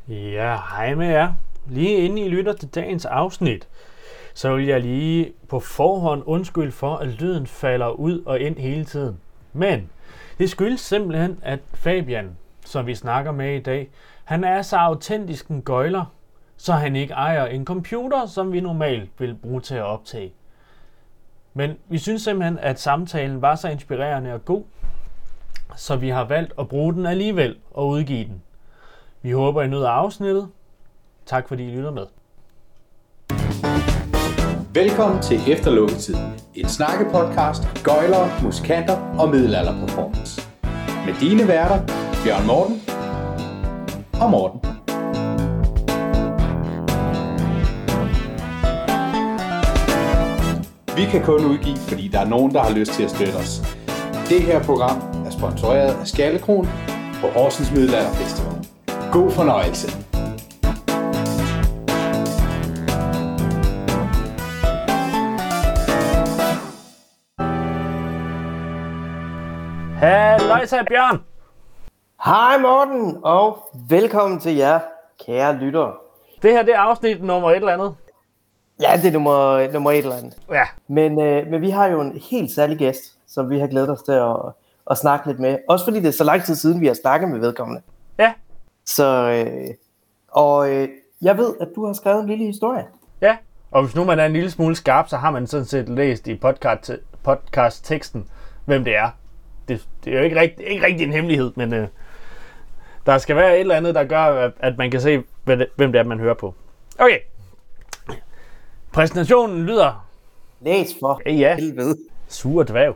Ja, hej med jer. Lige inden I lytter til dagens afsnit, så vil jeg lige på forhånd undskylde for, at lyden falder ud og ind hele tiden. Men det skyldes simpelthen, at Fabian, som vi snakker med i dag, han er så autentisk en gøjler, så han ikke ejer en computer, som vi normalt vil bruge til at optage. Men vi synes simpelthen, at samtalen var så inspirerende og god, så vi har valgt at bruge den alligevel og udgive den. Vi håber, I nyder afsnittet. Tak fordi I lytter med. Velkommen til Efterlukketid. En snakkepodcast for gøjlere, musikanter og middelalderperformance. Med dine værter, Bjørn Morten og Morten. Vi kan kun udgive, fordi der er nogen, der har lyst til at støtte os. Det her program er sponsoreret af Skallekron på Horsens Middelalderfestival. God fornøjelse. Halløjsa Bjørn! Hej Morten, og velkommen til jer, kære lyttere. Det her det er afsnit nummer et eller andet. Ja, det er nummer et eller andet. Ja. Men vi har jo en helt særlig gæst, som vi har glædet os til at snakke lidt med. Også fordi det er så lang tid siden, vi har snakket med vedkommende. Ja. Så, jeg ved, at du har skrevet en lille historie. Ja, og hvis nu man er en lille smule skarp, så har man sådan set læst i podcast-teksten, hvem det er. Det er jo ikke rigtig en hemmelighed, men der skal være et eller andet, der gør, at man kan se, hvem det er, man hører på. Okay. Præsentationen lyder... Læs for helvede. Sure dværg.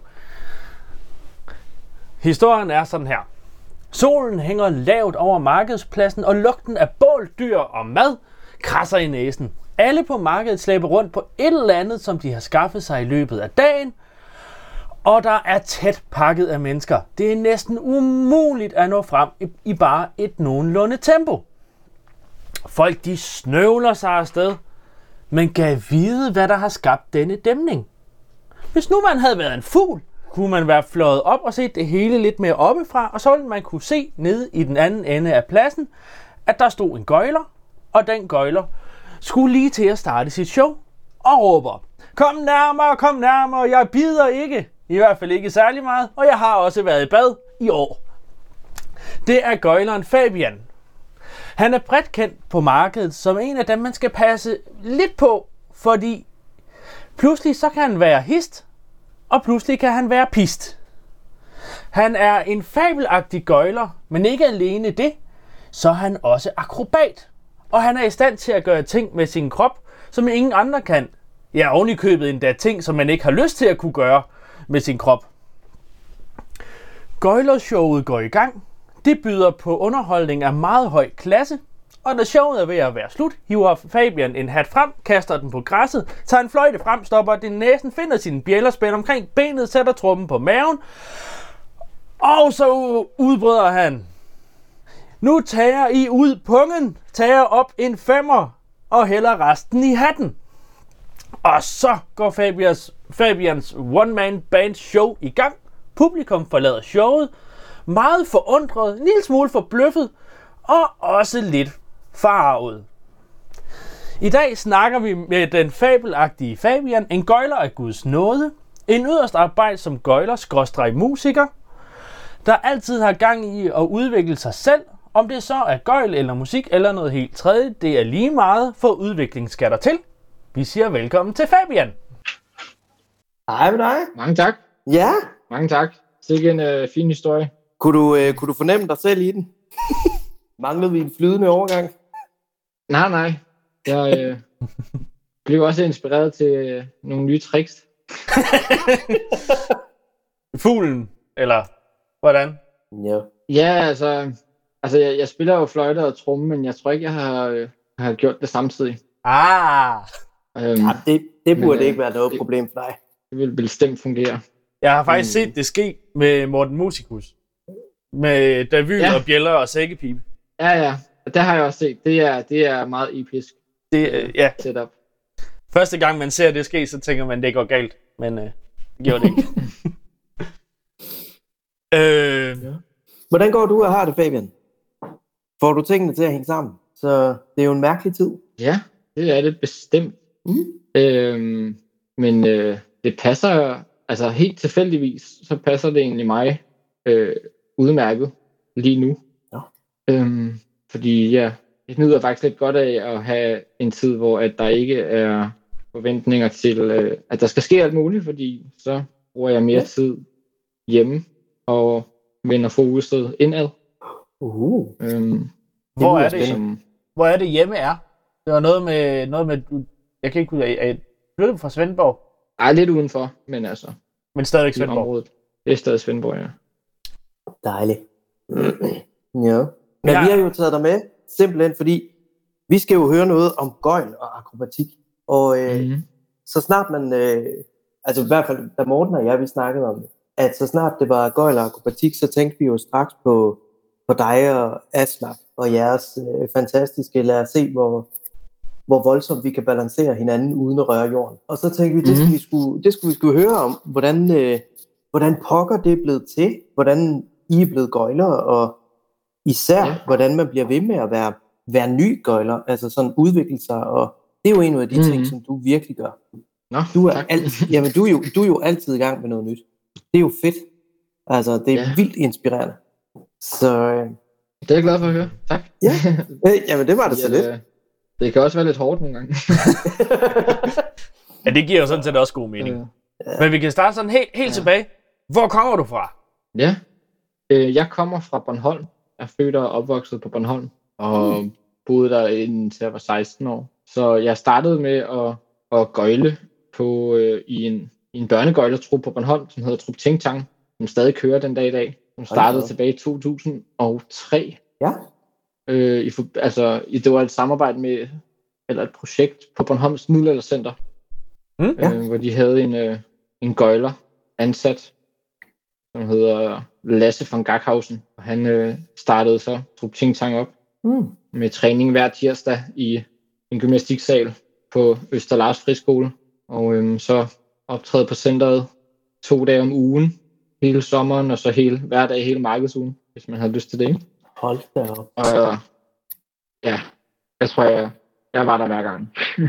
Historien er sådan her. Solen hænger lavt over markedspladsen, og lugten af bål, dyr og mad krasser i næsen. Alle på markedet slæber rundt på et eller andet, som de har skaffet sig i løbet af dagen, og der er tæt pakket af mennesker. Det er næsten umuligt at nå frem i bare et nogenlunde tempo. Folk de snøvler sig afsted, men kan vide, hvad der har skabt denne dæmning. Hvis nu man havde været en fugl, kunne man være fløjet op og set det hele lidt mere oppefra, og så ville man kunne se nede i den anden ende af pladsen, at der stod en gøjler, og den gøjler skulle lige til at starte sit show og råber: kom nærmere, jeg bider ikke. I hvert fald ikke særlig meget, og jeg har også været i bad i år. Det er gøjleren Fabian. Han er bredt kendt på markedet som en af dem, man skal passe lidt på, fordi pludselig så kan han være hist, og pludselig kan han være pist. Han er en fabelagtig gøjler, men ikke alene det, så er han også akrobat. Og han er i stand til at gøre ting med sin krop, som ingen andre kan. Ja, oven i købet endda ting, som man ikke har lyst til at kunne gøre med sin krop. Gøjlershowet går i gang. Det byder på underholdning af meget høj klasse, og da showet er ved at være slut, hiver Fabian en hat frem, kaster den på græsset, tager en fløjte frem, stopper den i næsen, finder sin bjællerspænd omkring benet, sætter trommen på maven, og så udbryder han: nu tager I ud pungen, tager op en 5'er og hælder resten i hatten. Og så går Fabians one-man band show i gang. Publikum forlader showet, meget forundret, en lille smule forbløffet og også lidt forarvet. I dag snakker vi med den fabelagtige Fabian, en gøjler af Guds nåde, en yderst arbejdsom gøjler/musiker, der altid har gang i at udvikle sig selv. Om det så er gøjl eller musik eller noget helt tredje, det er lige meget, for udvikling skal der til. Vi siger velkommen til Fabian. Hej med dig. Mange tak. Ja. Mange tak. Det er en fin historie. Kunne du fornemme dig selv i den? Manglede vi en flydende overgang? Nej. Jeg blev også inspireret til nogle nye tricks. Fuglen, eller hvordan? Ja. Ja, altså jeg spiller jo fløjte og tromme, men jeg tror ikke, jeg har gjort det samtidig. Ja, det burde ikke være noget problem for dig. Det vil bestemt fungere. jeg har faktisk set det ske med Morten Musicus. Med Davy og bjæller og sækkepipe. Ja. Det har jeg også set. Det er meget episk. Ja. Setup. Første gang man ser det ske, så tænker man, det går galt. Men det gjorde det ikke. Hvordan går du og har det, Fabian? Får du tingene til at hænge sammen? så det er jo en mærkelig tid. Ja, det er det bestemt. Men det passer, altså helt tilfældigvis, så passer det egentlig mig udmærket lige nu. Ja. Fordi jeg nyder faktisk lidt godt af at have en tid, hvor at der ikke er forventninger til, at der skal ske alt muligt, fordi så bruger jeg mere tid hjemme og vender fokuset indad. Hvor er det? Hvor er det hjemme er? Det var noget med jeg kan ikke ud af flyttet fra Svendborg. Ej, lidt udenfor, men altså. Men stadigvæk Svendborg. Området. Det er stadig Svendborg, ja. Dejligt. Ja. Men vi har jo taget dig med, simpelthen fordi, vi skal jo høre noget om gøjl og akrobatik. Og så snart man, altså i hvert fald, da Morten og jeg, vi snakkede om det, at så snart det var gøjl og akrobatik, så tænkte vi jo straks på dig og Aslak og jeres fantastiske, lad os se, hvor voldsomt vi kan balancere hinanden uden at røre jorden. Og så tænkte vi, det skulle vi høre om, hvordan pokker det er blevet til, hvordan I er blevet gøjler, og især hvordan man bliver ved med at være ny gøjler, altså sådan udvikle sig, og det er jo en af de ting, som du virkelig gør. Nå, du er jo altid i gang med noget nyt. Det er jo fedt. Altså, det er vildt inspirerende. Så det er jeg glad for at høre. Tak. Ja, jamen det var det så lidt. Det kan også være lidt hårdt nogle gange. Ja, det giver jo sådan set også god mening. Men vi kan starte sådan helt tilbage. Hvor kommer du fra? Ja, jeg kommer fra Bornholm. Jeg er født og opvokset på Bornholm, og boede der indtil jeg var 16 år. Så jeg startede med at gøjle i en børnegøjlertrup på Bornholm, som hedder Trup Ting Tang, som stadig kører den dag i dag. Som startede tilbage i 2003. Ja. Det var et samarbejde med, eller et projekt på Bornholms Middelaldercenter, hvor de havde en gøjler ansat, som hedder Lasse von Gackhausen, og han startede så Trup Ting Tang op med træning hver tirsdag i en gymnastiksal på Østerlars Friskole, og så optræde på centret 2 dage om ugen, hele sommeren, og så hver dag hele markedsugen, hvis man havde lyst til det, ikke? Hold da op. Og jeg tror, jeg var der hver gang.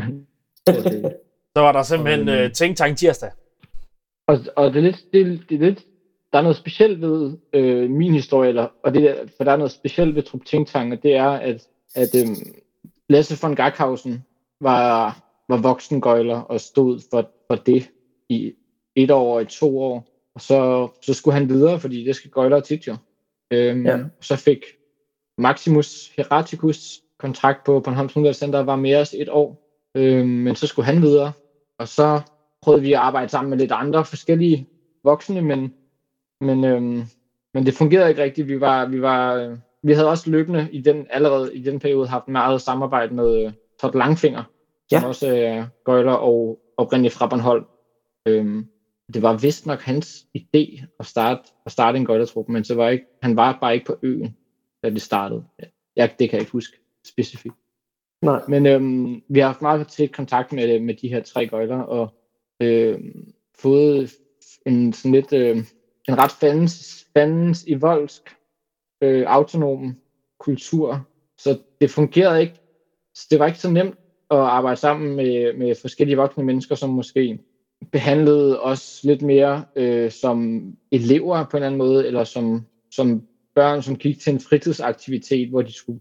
Så var der simpelthen Ting Tang tirsdag. Og det er lidt, der er noget specielt ved min historie, for der er noget specielt ved Trup Ting Tang, og det er, at Lasse von Gackhausen var voksengøjler og stod for det i 1 år og i 2 år. Og så skulle han videre, fordi det skal gøjlere tit jo. Så fik Maximus Heraticus kontrakt på Bornholms Middelaldercenter, var med os 1 år. Men så skulle han videre. Og så prøvede vi at arbejde sammen med lidt andre forskellige voksne, men det fungerede ikke rigtigt. Vi havde også løbende allerede i den periode haft meget samarbejde med Todd Langfinger, som også er gøjler og oprindeligt fra Bornholm. Det var vist nok hans idé at starte en gøjlertrup, men han var bare ikke på øen, da det startede. Det kan jeg ikke huske specifikt. Nej. Men vi har haft meget tæt kontakt med de her 3 gøjler, og fået en ret fandens i voldsk autonom kultur. Så det fungerede ikke. Det var ikke så nemt at arbejde sammen med forskellige voksne mennesker, som måske behandlede os lidt mere som elever på en anden måde, eller som børn, som gik til en fritidsaktivitet, hvor de skulle,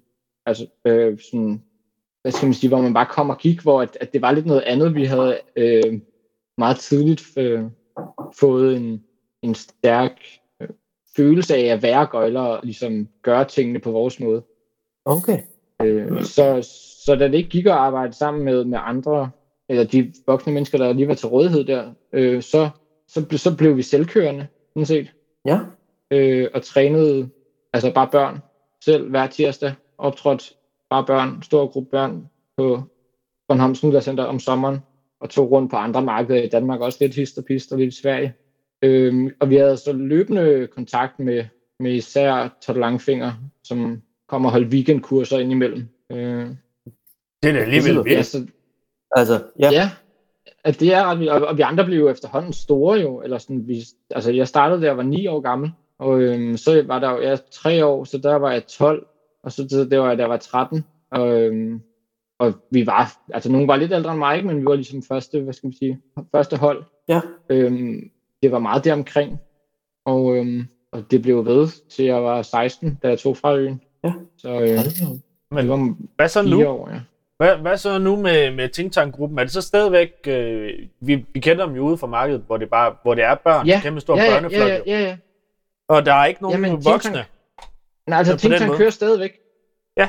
hvad skal man sige, hvor man bare kom og gik, hvor at det var lidt noget andet. Vi havde meget tidligt fået en stærk følelse af at være gøjler og ligesom gøre tingene på vores måde. Okay. Så da det ikke gik at arbejde sammen med andre, eller de voksne mennesker, der lige var til rådighed der, så blev vi selvkørende, sådan set. Ja. Og trænede bare børn selv hver tirsdag, optrådte bare børn, stor gruppe børn på Bornholms Middelaldercenter om sommeren, og tog rundt på andre markeder i Danmark, også lidt hist og pist og lidt i Sverige. Og vi havde så løbende kontakt med især Todd Langfinger, som kom og holdt weekendkurser indimellem. Det er da alligevel vildt. Ja, at det er ret vildt. Og vi andre blev jo efterhånden store jo, eller sådan, jeg startede da jeg var 9 år gammel, og så var der jo 3 år, så der var jeg 12, og så det var da jeg var 13, Og vi var, altså nogen var lidt ældre end mig, men vi var ligesom første hold. Ja. Det var meget deromkring, og det blev ved til jeg var 16, da jeg tog fra øen. Ja. Så Men det var hvad så 4 nu? år, ja. Hvad så nu med Think Tank-gruppen? Er det så stadigvæk... vi kender dem jo ude fra markedet, hvor det er børn, kæmpe store børneflok. Ja. Og der er ikke nogen voksne. Nej, altså Think Tank kører stadigvæk. Ja.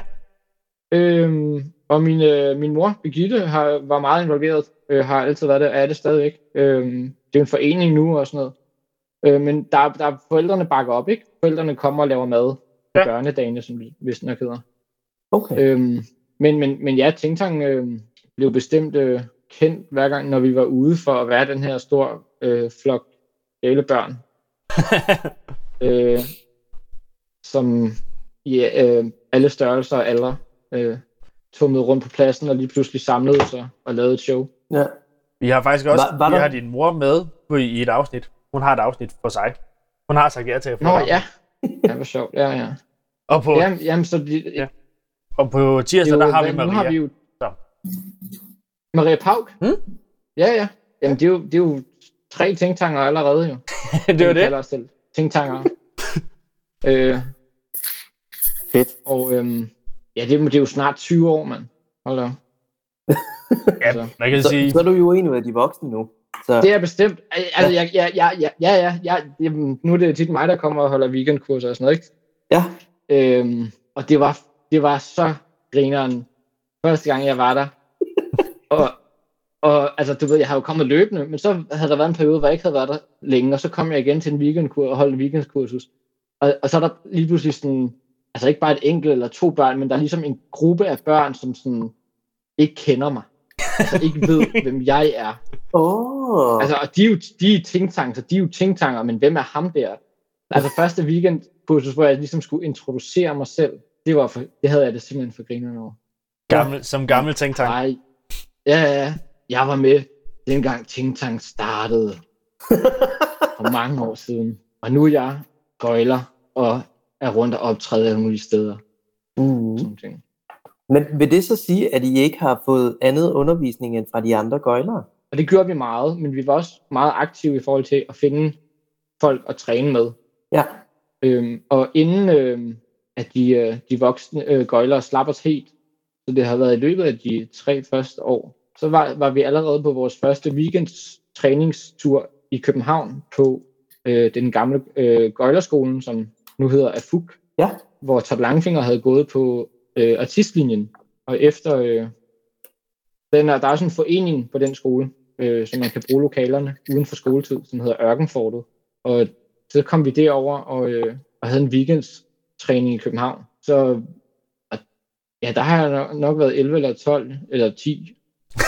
Og min mor, Birgitte, var meget involveret. Har altid været det, og er det stadigvæk. Det er en forening nu og sådan noget. Men der forældrene bakker op, ikke? Forældrene kommer og laver mad på børnedagene, som det vist nok hedder. Okay. Men ja, Think Tank blev bestemt kendt hver gang, når vi var ude for at være den her stor flok gale børn. Som alle størrelser og aldre tumlede rundt på pladsen og lige pludselig samlede sig og lavede et show. Ja. Vi har faktisk også vi har din mor med i et afsnit. Hun har et afsnit for sig. Hun har sagt ja til at få det. Ja. Ja, hvor sjovt. Ja. Og på, og på tirsdag, der har vi Maria. Nu har vi jo... Maria Pauk? Ja. Jamen, det er jo 3 tænktanker allerede, jo. Det er jo det. Kalder os selv tænktanker. Fedt. Og det er jo snart 20 år, mand. Hold da. Ja, man kan sige... Så er du jo en af de voksne nu. Så... Det er bestemt. Altså, jamen, nu er det tit mig, der kommer og holder weekendkurser og sådan noget, ikke? Ja. Og det var så grineren første gang, jeg var der. og altså, du ved, jeg har jo kommet løbende, men så havde der været en periode, hvor jeg ikke havde været der længe, og så kom jeg igen til en weekendkur og holdt en weekendkursus. Og så er der lige pludselig sådan, altså ikke bare et enkelt eller 2 børn, men der er ligesom en gruppe af børn, som sådan ikke kender mig. Altså ikke ved, hvem jeg er. Altså, og de er tænktanker, så de er jo tænktanker, men hvem er ham der? Altså første weekendkursus, hvor jeg ligesom skulle introducere mig selv, det havde jeg det simpelthen for grinerne over. Som gammel tænktank. Nej. Ja. Jeg var med dengang tænktank startede. For mange år siden. Og nu er jeg gøjler og er rundt og optræde alle mulige steder. Sådan ting. Men vil det så sige, at I ikke har fået andet undervisning end fra de andre gøjlere? Og det gjorde vi meget, men vi var også meget aktive i forhold til at finde folk at træne med. Ja. Og inden at de voksne gøjlere slap os helt, så det har været i løbet af de 3 første år, så var vi allerede på vores første weekends træningstur i København på den gamle gøjlerskolen, som nu hedder AFUK, hvor Top Langfinger havde gået på artistlinjen. Og efter der er sådan en forening på den skole, så man kan bruge lokalerne uden for skoletid, som hedder Ørkenfortet. Og så kom vi derover og havde en weekendstræning i København. Så der har jeg nok været 11 eller 12 eller 10.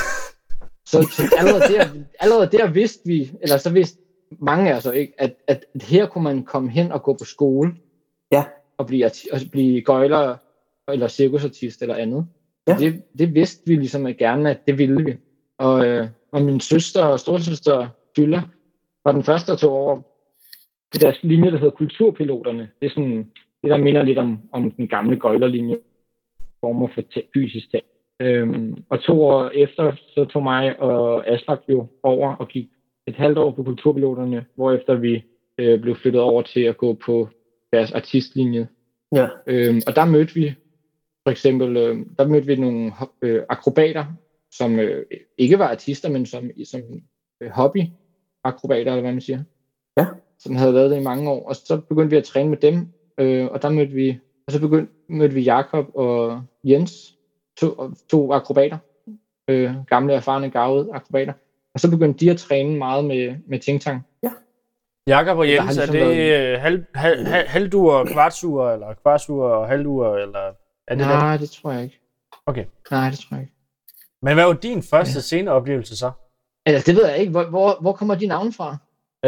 Så allerede der vidste vi, eller så vidste mange af os ikke, at her kunne man komme hen og gå på skole og blive gøjler eller cirkusartist eller andet. Ja. Det vidste vi ligesom at gerne, at det ville vi. Og min søster og storesøster Dylla var den første, der tog over det der linje, der hedder Kulturpiloterne. Det er sådan, det der minder lidt om den gamle gøjlerlinje, former for fysisk tag. Og 2 år efter, så tog mig og Aslak jo over og gik et halvt år på Kulturpiloterne, hvorefter vi blev flyttet over til at gå på deres artistlinje. Ja. Og der mødte vi for eksempel, nogle akrobater, som ikke var artister, men som hobby-akrobater, eller hvad man siger. Ja. Som havde været det i mange år. Og så begyndte vi at træne med dem, og der mødte vi Jakob og Jens, to akrobater, gamle, erfarne, garvede akrobater. Og så begyndte de at træne meget med Ting-Tang. Ja. Jakob og Jens, er det halvduer, kvartsuger, eller kvartsuger og halvduer, eller er det Nej, det tror jeg ikke. Okay. Nej, det tror jeg ikke. Men hvad var din første sceneoplevelse så? Altså, det ved jeg ikke. Hvor kommer de navne fra?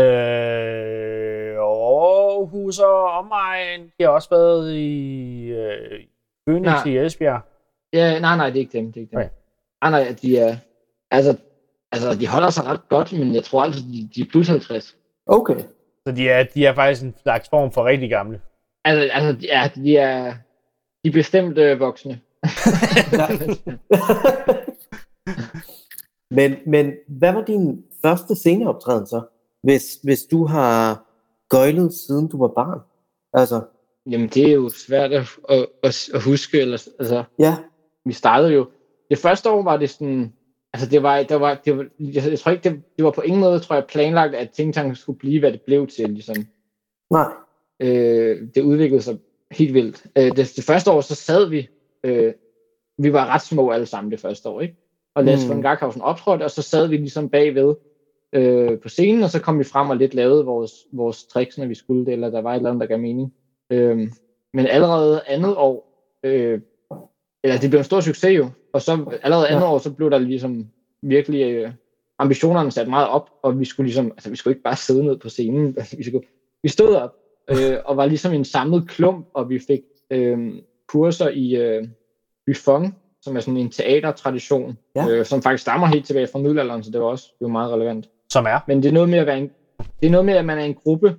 Aarhus og omegn. De har også været i Phoenix i Esbjerg. Ja, nej, det er ikke dem. Okay. Nej, de er... Altså, de holder sig ret godt, men jeg tror altså, de er plus 50. Okay. Så de er faktisk en slags form for rigtig gamle. Altså, de er bestemt voksne. Men hvad var din første sceneoptræden så, hvis du har gøjlet siden du var barn? Altså. Jamen, det er jo svært at huske. Altså, ja. Vi startede jo. Det første år var det sådan. Altså, jeg tror ikke, det var på ingen måde, tror jeg, planlagt, at Tænktanken skulle blive, hvad det blev til, ligesom. Nej. Det udviklede sig helt vildt. Det første år, så sad vi. Vi var ret små alle sammen det første år, ikke? Og Lasse von Gackhausen optrådte, og så sad vi ligesom bagved på scenen, og så kom vi frem og lidt lavede vores tricks, når vi skulle det, eller der var et eller andet, der gav mening. Men allerede andet år, eller det blev en stor succes jo, og så allerede andet år, så blev der ligesom virkelig ambitionerne sat meget op, og vi skulle ligesom, altså vi skulle ikke bare sidde ned på scenen, vi stod op, og var ligesom en samlet klump, og vi fik kurser i Buffon, som er sådan en teatertradition, som faktisk stammer helt tilbage fra middelalderen, så det var meget relevant. Som er? Men det er noget med at man er en gruppe.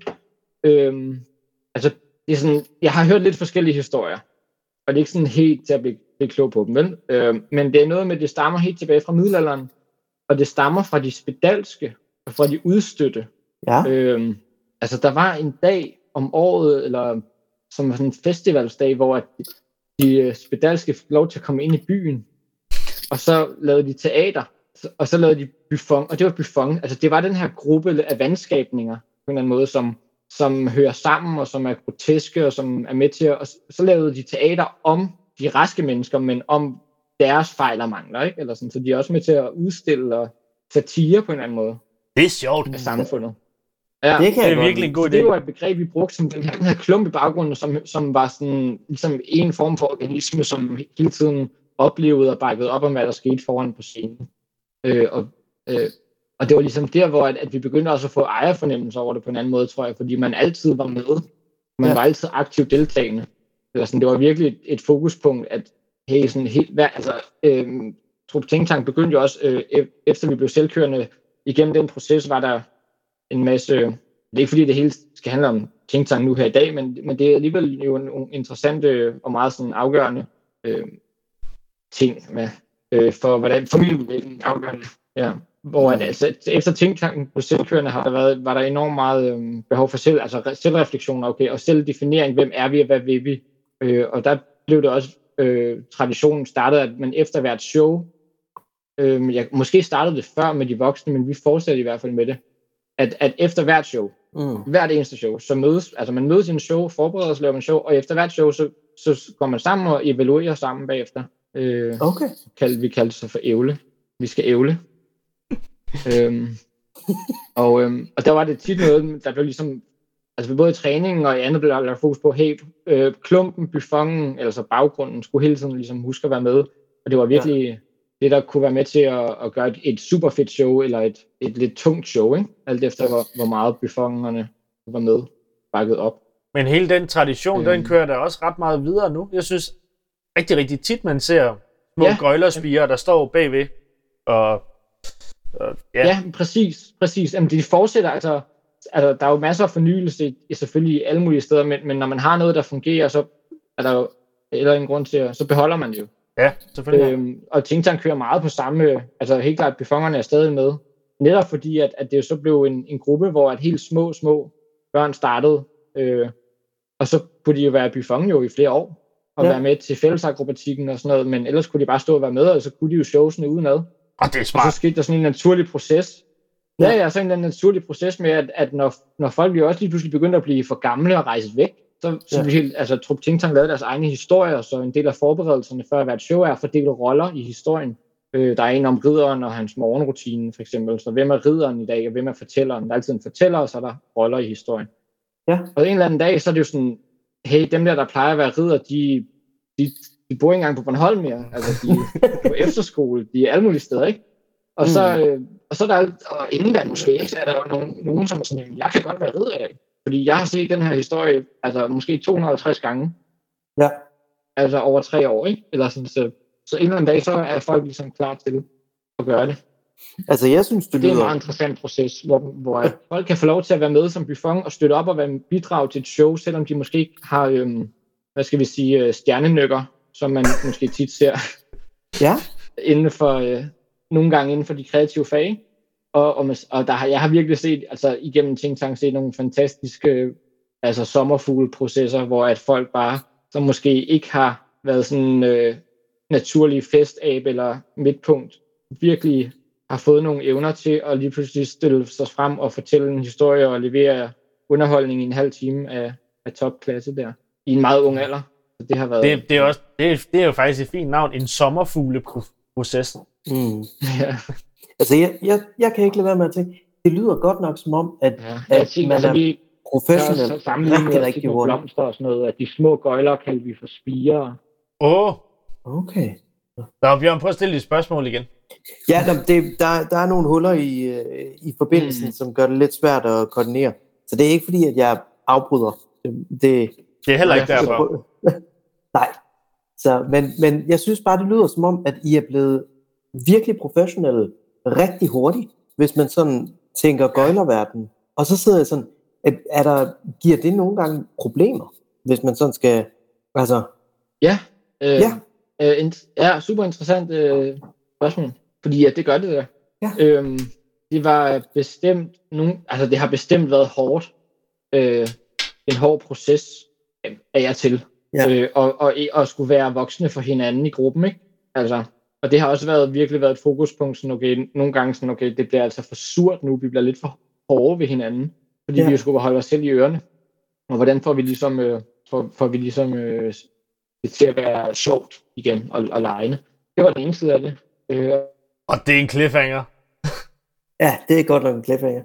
Altså, det er sådan, jeg har hørt lidt forskellige historier, og det er ikke sådan helt til at blive klog på dem, vel? Men det er noget med, at det stammer helt tilbage fra middelalderen, og det stammer fra de spedalske, og fra de udstødte. Ja. Altså, der var en dag om året, eller som sådan en festivalsdag, hvor de spedalske fik lov til at komme ind i byen, og så lavede de teater, og så lavede de Buffon, og det var Buffon, altså det var den her gruppe af vandskabninger, på en eller anden måde, som hører sammen, og som er groteske, og som er med til at, og så lavede de teater om de raske mennesker, men om deres fejl og mangler, ikke? Eller sådan, så de er også med til at udstille og satire på en eller anden måde. Det er sjovt. Af samfundet. Ja, det er virkelig en god idé. Det var et begreb, vi brugte som den her klump i baggrunden, som var sådan, ligesom en form for organisme, som hele tiden oplevede og bakkede op om, hvad der skete foran på scenen. Og det var ligesom der, hvor at vi begyndte også at få ejerfornemmelse over det på en anden måde, tror jeg, fordi man altid var med. Man var altid aktivt deltagende. Det var virkelig et fokuspunkt, at hey, sådan helt Trup Tænktank begyndte jo også, efter vi blev selvkørende, igennem den proces var der en masse, det er ikke fordi det hele skal handle om Tænktank nu her i dag, men det er alligevel jo en interessant og meget sådan afgørende ting med, for hvordan familieudviklingen er afgørende. Ja. Hvor altså, efter Tænktanken på selvkørende var der enormt meget behov for selvreflektion, okay, og selvdefinering, hvem er vi og hvad vil vi? Og der blev det også traditionen startet, at man efter hvert show, måske startede det før med de voksne, men vi fortsatte i hvert fald med det, at efter hvert show, hvert eneste show, så man mødes i en show, forbereder sig, laver en show, og efter hvert show, så går man sammen og evaluerer sammen bagefter. Okay. Vi kaldte det så for ævle. Vi skal ævle. Og der var det tit noget, der blev ligesom, altså både i træningen og i andet blev der lagt fokus på, hey, klumpen, Buffonen, eller så baggrunden, skulle hele tiden ligesom huske at være med, og det var virkelig det, der kunne være med til at gøre et super fedt show, eller et lidt tungt show, ikke? Alt efter hvor meget Buffonerne var med, bakket op. Men hele den tradition, den kører der også ret meget videre nu. Jeg synes rigtig tit, man ser små gøjlerspirer, der står bagved, og ja, præcis. Jamen, de fortsætter, altså der er jo masser af fornyelse selvfølgelig i alle mulige steder, men når man har noget, der fungerer, så er der jo eller en grund til, så beholder man det jo. Ja, selvfølgelig. Og Tænktank kører meget på samme, altså helt klart, Buffonerne er stadig med, netop fordi, at det så blev en gruppe, hvor at helt små børn startede, og så kunne de jo være Buffon jo i flere år, og være med til fællesakrobatikken og sådan noget, men ellers kunne de bare stå og være med, og så kunne de jo showsene udenad. Og det er smart. Og så skete der sådan en naturlig proces. Ja, sådan en naturlig proces med, at når folk jo også lige pludselig begyndte at blive for gamle og rejse væk, så blev Trup Tænktank lavede deres egne historier, så en del af forberedelserne før hvert show er at fordele roller i historien. Der er en om ridderen og hans morgenrutine, for eksempel. Så hvem er ridderen i dag, og hvem er fortælleren? Der er altid en fortæller, og så er der roller i historien. Ja. Og en eller anden dag, så er det jo sådan, hey, dem der plejer at være ridder, de bor ikke engang på Bornholm mere. Altså, de er på efterskole, de er alle mulige steder, ikke? Og så er der, og inden da måske, så er der jo nogen som sådan, jeg kan godt være ridder af. Fordi jeg har set den her historie, altså måske 250 gange. Ja. Altså over 3 år, ikke? Eller sådan, så en eller anden dag, så er folk ligesom klar til at gøre det. Altså jeg synes, det er en meget interessant proces, hvor folk kan få lov til at være med som Buffon og støtte op og være bidrag til et show, selvom de måske ikke har, hvad skal vi sige, stjernenykker som man måske tit ser inden for, nogle gange inden for de kreative fag. Og jeg har virkelig set, altså igennem Think Tank, set nogle fantastiske sommerfugleprocesser, hvor at folk bare, som måske ikke har været sådan naturlig festabe eller midtpunkt, virkelig har fået nogle evner til at lige pludselig stille sig frem og fortælle en historie og levere underholdning i en halv time af topklasse der, i en meget ung alder. Så det har været... Det er jo faktisk et fint navn, en sommerfugleproces. Ja. Altså, jeg kan ikke lade være med at tænke, det lyder godt nok som om, at man er professionel rigtig hurtigt. Blomster og sådan noget, at de små gøjler kalder vi for spirer. Okay. Nå, Bjørn, prøv at stille dit spørgsmål igen. Ja, der er nogle huller i forbindelsen, som gør det lidt svært at koordinere. Så det er ikke fordi, at jeg afbryder. Det er heller ikke derfor. Nej. Så, men jeg synes bare, det lyder som om, at I er blevet virkelig professionelle rigtig hurtigt, hvis man sådan tænker gøjlerverden. Og så sidder jeg sådan, giver det nogle gange problemer, hvis man sådan skal, altså... Super interessant spørgsmål, fordi det gør det der. Ja. Det var bestemt det har bestemt været hårdt. En hård proces af jer til. Ja. Og skulle være voksne for hinanden i gruppen, ikke? Altså, og det har også virkelig været et fokuspunkt, sådan okay, nogle gange sådan, okay, det bliver altså for surt nu, vi bliver lidt for hårde ved hinanden, fordi vi jo skulle holde os selv i ørerne. Og hvordan får vi ligesom, det til at være sjovt igen og legende. Det var den ene side af det. Og det er en cliffhanger. Ja, det er godt nok en cliffhanger.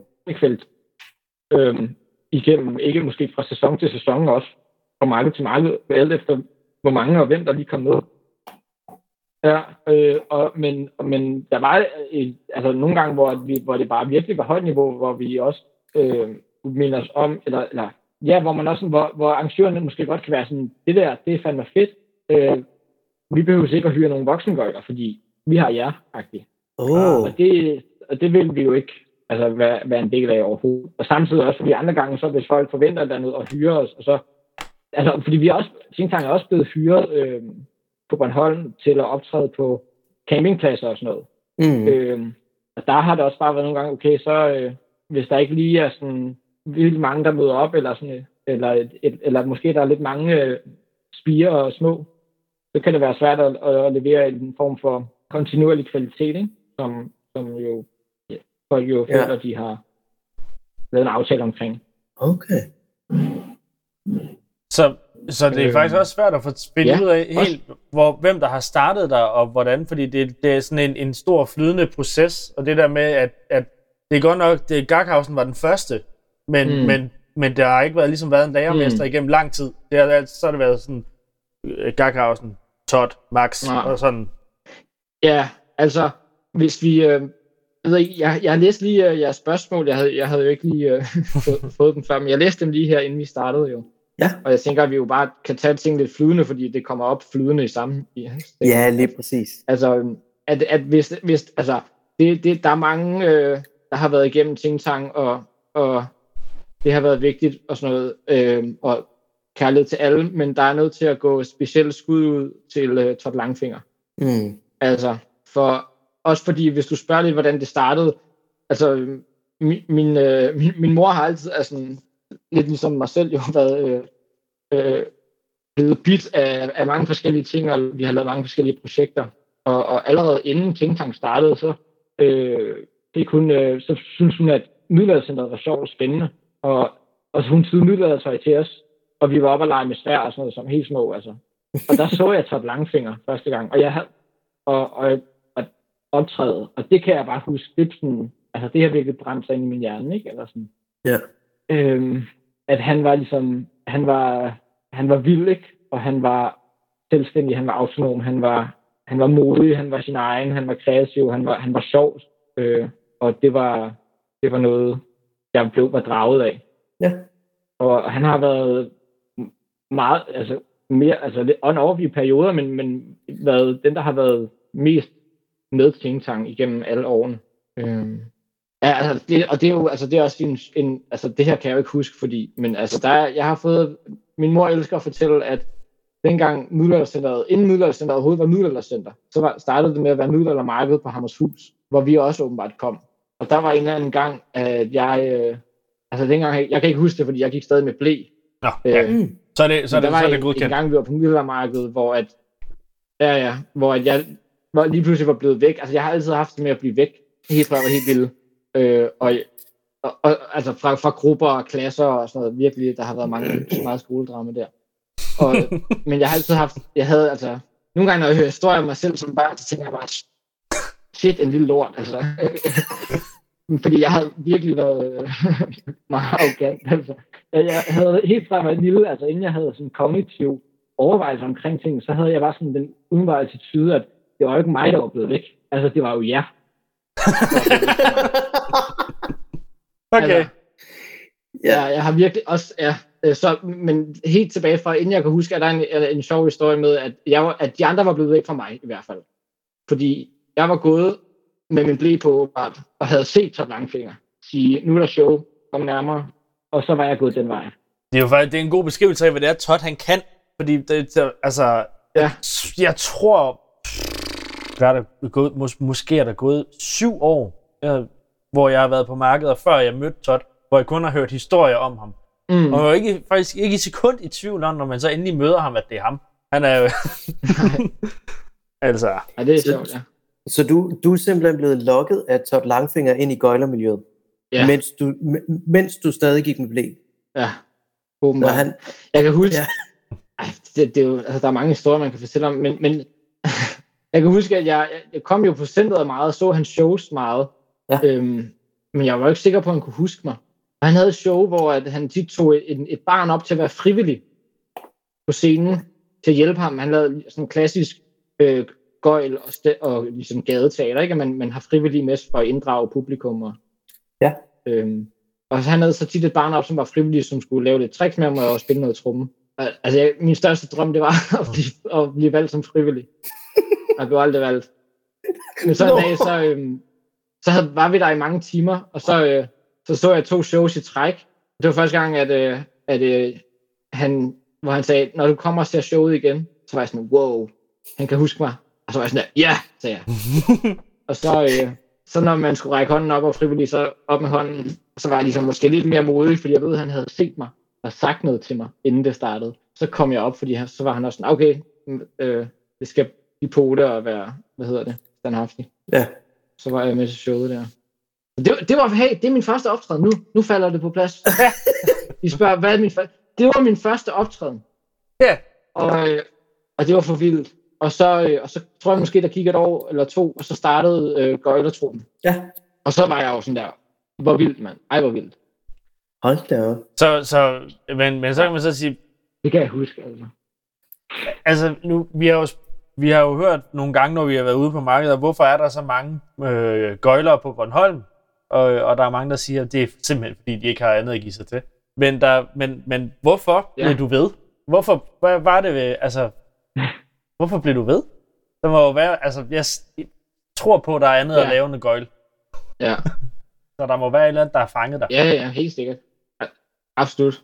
Igennem, ikke måske fra sæson til sæson også, fra marked til marked, alt efter hvor mange og hvem der lige kom med. Ja, men der var nogle gange, hvor det bare virkelig var højt niveau, hvor vi også minder os om, hvor man også, hvor arrangørerne måske godt kan være sådan, det er fandme fedt. Vi behøver sikkert hyre nogle voksengøjler, fordi vi har jer-agtigt. Og det vil vi jo ikke være en del af overhovedet. Og samtidig også, fordi andre gange, så hvis folk forventer dernede og hyre os, og så, fordi vi også, Think Tank er også blevet hyret på Bornholm til at optræde på campingpladser og sådan noget. Og der har det også bare været nogle gange, okay, så hvis der ikke lige er sådan vildt mange, der møder op, eller sådan, eller måske der er lidt mange spirer og små, så kan det være svært at levere en form for kontinuerlig kvalitet, ikke? Som jo folk jo føler, de har lavet en aftale omkring. Okay. Så det er faktisk også svært at få spillet ud af helt, hvem der har startet der, og hvordan, fordi det er sådan en stor flydende proces, og det der med, at det er godt nok, Gaghausen var den første, men der har ikke været en lærermester igennem lang tid. Så har det været sådan Gaghausen, Todd, Max og sådan. Ja, altså, hvis vi... jeg læste lige jeres spørgsmål. Jeg havde jo ikke lige fået dem før, men jeg læste dem lige her, inden vi startede jo. Ja. Og jeg tænker, at vi jo bare kan tage ting lidt flydende, fordi det kommer op flydende i samme... Ja, lige præcis. Altså, at hvis altså, der er mange, der har været igennem Think Tank, og det har været vigtigt og sådan noget, og kærlighed til alle, men der er nødt til at gå specielt skud ud til Todd Langfinger. Altså, også fordi, hvis du spørger lidt, hvordan det startede, altså, min mor har altid, altså, lidt ligesom mig selv, jo været blevet bit af mange forskellige ting, og vi har lavet mange forskellige projekter, og allerede inden Think Tank startede, så så synes hun, at middelaldercenteret var sjovt og spændende, og så hun syede middelaldertøj til os, og vi var oppe og lege med sværd og sådan noget, som helt små, altså. Og der så jeg Todd Langfinger første gang, og jeg havde og optræde, og det kan jeg bare huske lidt sådan, altså det har virkelig brændt sig ind i min hjerne, ikke? Eller sådan. Ja. At han var ligesom, han var vild, ikke? Og han var selvstændig, han var autonom, han var modig, han var sin egen, han var kreativ, han var sjov, og det var noget, jeg var draget af. Ja. Og han har været meget, altså mere, altså lidt on-off i perioder, men været den, der har været mest med Think Tank igennem alle årene. Altså det er jo, altså det er også altså det her kan jeg jo ikke huske, fordi, men altså jeg har fået, min mor elsker at fortælle, at dengang middelaldercenteret, inden middelaldercenteret overhovedet var middelaldercenter, så startede det med at være middelaldermarked på Hammershus, hvor vi også åbenbart kom. Og der var en eller anden gang, at jeg kan ikke huske det, fordi jeg gik stadig med ble. Nå, ja. Så er det godkendt. En gang vi var på middelaldermarkedet, hvor jeg lige pludselig var blevet væk. Altså jeg har altid haft det med at blive væk, helt fra jeg var helt vild. Og altså fra grupper og klasser og sådan noget, virkelig, der har været meget skoledrama der. Men jeg har altid haft, nogle gange når jeg hører historier om mig selv som barn, så tænker jeg bare, shit, en lille lort, altså. Fordi jeg havde virkelig været meget arrogant, altså. Jeg havde helt fra mig lille, altså inden jeg havde sådan kognitiv overvejelse omkring ting, så havde jeg bare sådan den umiddelbare attitude, at det var jo ikke mig, der var blevet væk. Altså, det var jo jer. Okay. Altså, jeg har virkelig også, men helt tilbage fra, inden jeg kan huske, at der er en sjov historie med, at de andre var blevet væk fra mig, i hvert fald. Fordi jeg var gået med min ble på åbenbart, og havde set Todd Langfinger sige, nu er der show, kom nærmere, og så var jeg gået den vej. Det er jo faktisk en god beskrivelse af, hvad det er, Todd han kan, fordi jeg tror, hvad er der gået, måske er der gået 7 år, hvor jeg har været på markedet, før jeg mødte Todd, hvor jeg kun har hørt historier om ham. Og jeg er faktisk ikke i sekund i tvivl om, når man så endelig møder ham, at det er ham. Han er jo... altså... Ja, det er sjovt, ja. Så du er simpelthen blevet lokket af Todd Langfinger ind i gøjlermiljøet, ja. mens du stadig gik med ble. Ja, åbenbart. Jeg kan huske... Ja. Det er jo, altså, der er mange historier, man kan fortælle om, men jeg kan huske, at jeg kom jo på centret meget og så hans shows meget. Ja. Men jeg var jo ikke sikker på, at han kunne huske mig. Og han havde et show, hvor han tog et barn op til at være frivillig på scenen til at hjælpe ham. Han lavede sådan en klassisk gøjl og ligesom gadeteater, ikke? At man har frivillige med for at inddrage publikum. Ja. Og han havde så tit et barn op, som var frivillig, som skulle lave lidt tricks med ham og spille noget tromme. Altså, min største drøm, det var at blive valgt som frivillig. Jeg blev aldrig valgt. Men så en dag, så var vi der i mange timer, og så jeg 2 shows i træk. Det var første gang, hvor han sagde, når du kommer og ser showet igen, så var jeg sådan, wow, han kan huske mig. Og så var jeg sådan, ja, sagde jeg. Og så når man skulle række hånden op og frivillig, så op med hånden, så var jeg ligesom måske lidt mere modig, fordi jeg ved, at han havde set mig og sagt noget til mig, inden det startede. Så kom jeg op, fordi så var han også sådan, okay, det skal blive på det og være, standhaftig. Ja. Så var jeg med til showet der. Det er min første optræden. Nu falder det på plads. I spørger, hvad er min første? Det var min første optræden. Ja. Og det var for vildt. Og så tror jeg måske, der gik 1 år eller 2, og så startede gøjlertruppen. Ja. Og så var jeg jo sådan der, hvor vildt, mand. Ej, hvor vildt. Hold da op. Men så kan man så sige... Det kan jeg huske, altså. Altså, nu, vi har jo hørt nogle gange, når vi har været ude på markedet, hvorfor er der så mange gøjlere på Bornholm? Og der er mange, der siger, at det er simpelthen, fordi de ikke har andet at give sig til. Men hvorfor blev du ved? Hvad var det ved, altså... Hvorfor blev du ved? Der må jo være, altså, jeg tror på, at der er andet at lave end gøjl. Ja. Så der må være et eller andet, der har fanget dig. Ja, helt sikkert. Absolut.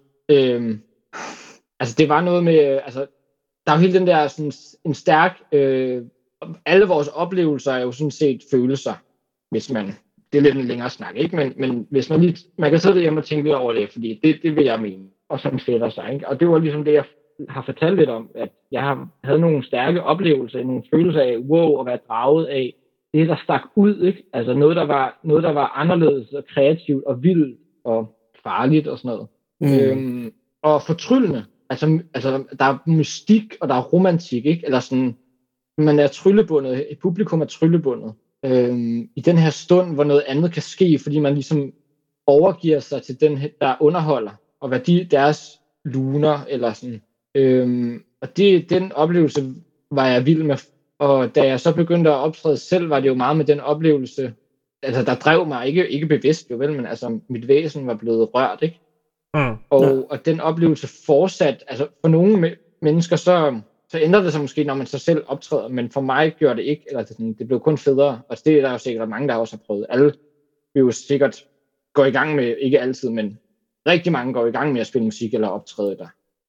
Altså, det var noget med, altså, der er jo hele den der, sådan, en stærk, alle vores oplevelser er jo sådan set følelser, hvis man, det er lidt en længere snak, ikke? Men hvis man kan sidde hjemme og tænke lidt over det, fordi det vil jeg mene, og sådan sætter sig, ikke? Og det var ligesom det, jeg har fortalt lidt om, at jeg havde nogle stærke oplevelser, nogle følelser af, wow, at være draget af det, der stak ud, ikke? Altså noget, der var anderledes og kreativt og vildt og farligt og sådan noget. Og fortryllende. Altså, der er mystik, og der er romantik, ikke? Eller sådan, man er tryllebundet, et publikum er tryllebundet. I den her stund, hvor noget andet kan ske, fordi man ligesom overgiver sig til den, der underholder, og hvad deres luner, eller sådan. Og den oplevelse var jeg vild med. Og da jeg så begyndte at optræde selv, var det jo meget med den oplevelse, altså der drev mig, ikke bevidst jo vel, men altså mit væsen var blevet rørt, ikke? Og den oplevelse fortsat, altså for nogle mennesker, så ændrer det sig måske, når man så selv optræder, men for mig gjorde det ikke, eller det blev kun federe, og det er der jo sikkert mange, der også har prøvet. Alle vil jo sikkert gå i gang med, ikke altid, men rigtig mange går i gang med at spille musik eller optræde der.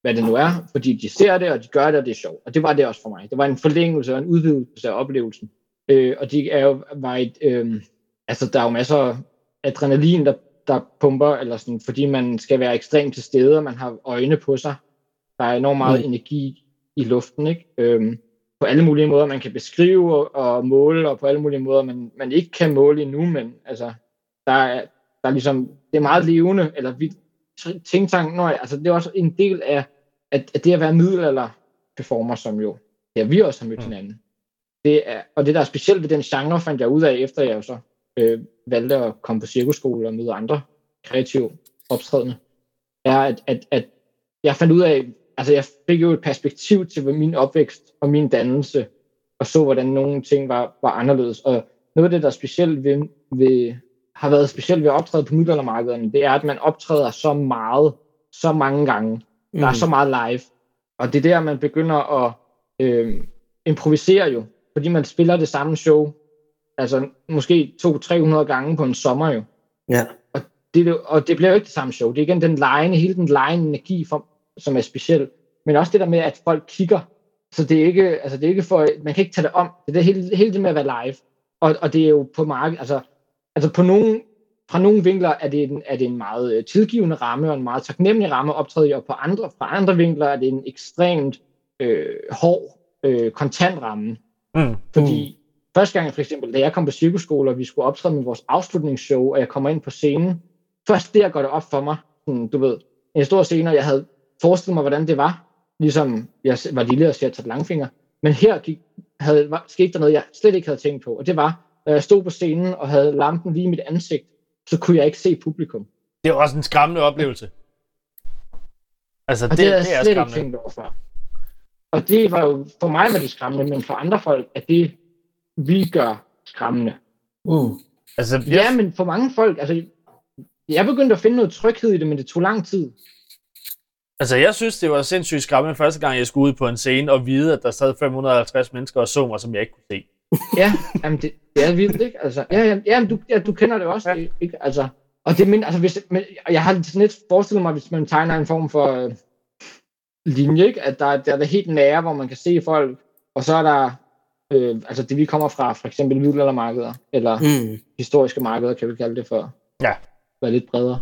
hvad det nu er, fordi de ser det, og de gør det, og det er sjovt. Og det var det også for mig. Det var en forlængelse og en udvidelse af oplevelsen. Og de er jo altså der er jo masser af adrenalin, der pumper, eller sådan, fordi man skal være ekstremt til stede, og man har øjne på sig. Der er enormt meget energi i luften, ikke? På alle mulige måder, man kan beskrive og måle, og på alle mulige måder, man ikke kan måle endnu, men altså, der er ligesom, det er meget levende, eller vi tænktanken, altså det er også en del af at det at være middelalder-performer, som jo, det vi også har mødt hinanden. Og det der er specielt ved den genre, fandt jeg ud af, efter jeg jo så valgte at komme på cirkusskole og møde andre kreative optrædende, er, at jeg fandt ud af, altså jeg fik jo et perspektiv til min opvækst og min dannelse, og så, hvordan nogle ting var anderledes. Og noget af det, der er specielt har været specielt ved at optræde på middelaldermarkederne, det er, at man optræder så meget, så mange gange. Der er så meget live. Og det er der, man begynder at improvisere jo, fordi man spiller det samme show, altså måske 200-300 gange på en sommer jo. Ja. Og det bliver jo ikke det samme show. Det er igen hele den lejende energi, som er speciel. Men også det der med, at folk kigger. Så det er ikke for, man kan ikke tage det om. Det er hele det med at være live. Og det er jo på markedet, altså fra nogle vinkler er det en meget tilgivende ramme, og en meget taknemmelig ramme optræde i, og fra andre vinkler er det en ekstremt hård, kontant ramme. Fordi første gang for eksempel, da jeg kom på cirkusskole, og vi skulle optræde med vores afslutningsshow, og jeg kommer ind på scenen, først der går det op for mig, sådan, du ved, en stor scene, og jeg havde forestillet mig, hvordan det var, ligesom jeg var lille og ser til langfinger, men her skete der noget, jeg slet ikke havde tænkt på, og det var, da jeg stod på scenen og havde lampen lige i mit ansigt, så kunne jeg ikke se publikum. Det er også en skræmmende oplevelse. Altså, og det er slet ikke tænkt over før. Og det var jo, for mig var det skræmmende, men for andre folk er det, vi gør skræmmende. Altså, ja, men for mange folk, altså, jeg begyndte at finde noget tryghed i det, men det tog lang tid. Altså, jeg synes, det var sindssygt skræmmende første gang, jeg skulle ud på en scene og vide, at der sad 550 mennesker og så mig, som jeg ikke kunne se. Ja, jamen det er vildt, ikke? Altså, du kender det også, ja. Ikke? Altså, og det altså, jeg har sådan lidt forestillet mig, hvis man tegner en form for linje, ikke? At der er helt nære, hvor man kan se folk, og så er der altså det vi kommer fra, for eksempel middelaldermarkeder, eller historiske markeder, kan vi kalde det for. Ja. Være lidt bredere.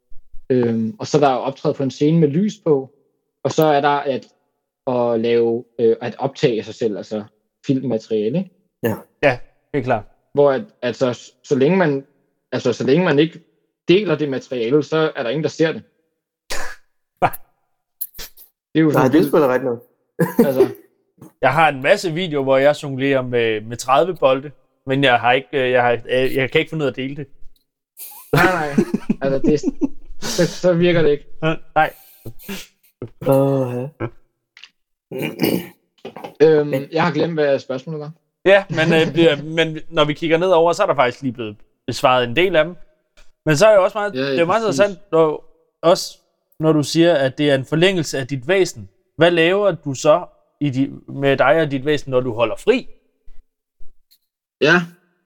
Og så er der optrædet på en scene med lys på, og så er der at lave, at optage sig selv, altså filmmateriale, ikke? Ja, det er klart. Hvor altså, så længe man ikke deler det materiale, så er der ingen, der ser det. Det er jo sådan, det er sgu da ret noget. Altså. Jeg har en masse videoer, hvor jeg jonglerer med 30 bolde, men jeg kan ikke finde ud af at dele det. Nej. Altså, så virker det ikke. Nej. Jeg har glemt, hvad spørgsmålet var. Ja, men når vi kigger nedover, så er der faktisk lige blevet besvaret en del af dem. Men så er det også meget, det er meget interessant, også når du siger, at det er en forlængelse af dit væsen. Hvad laver du så med dig og dit væsen, når du holder fri? Ja.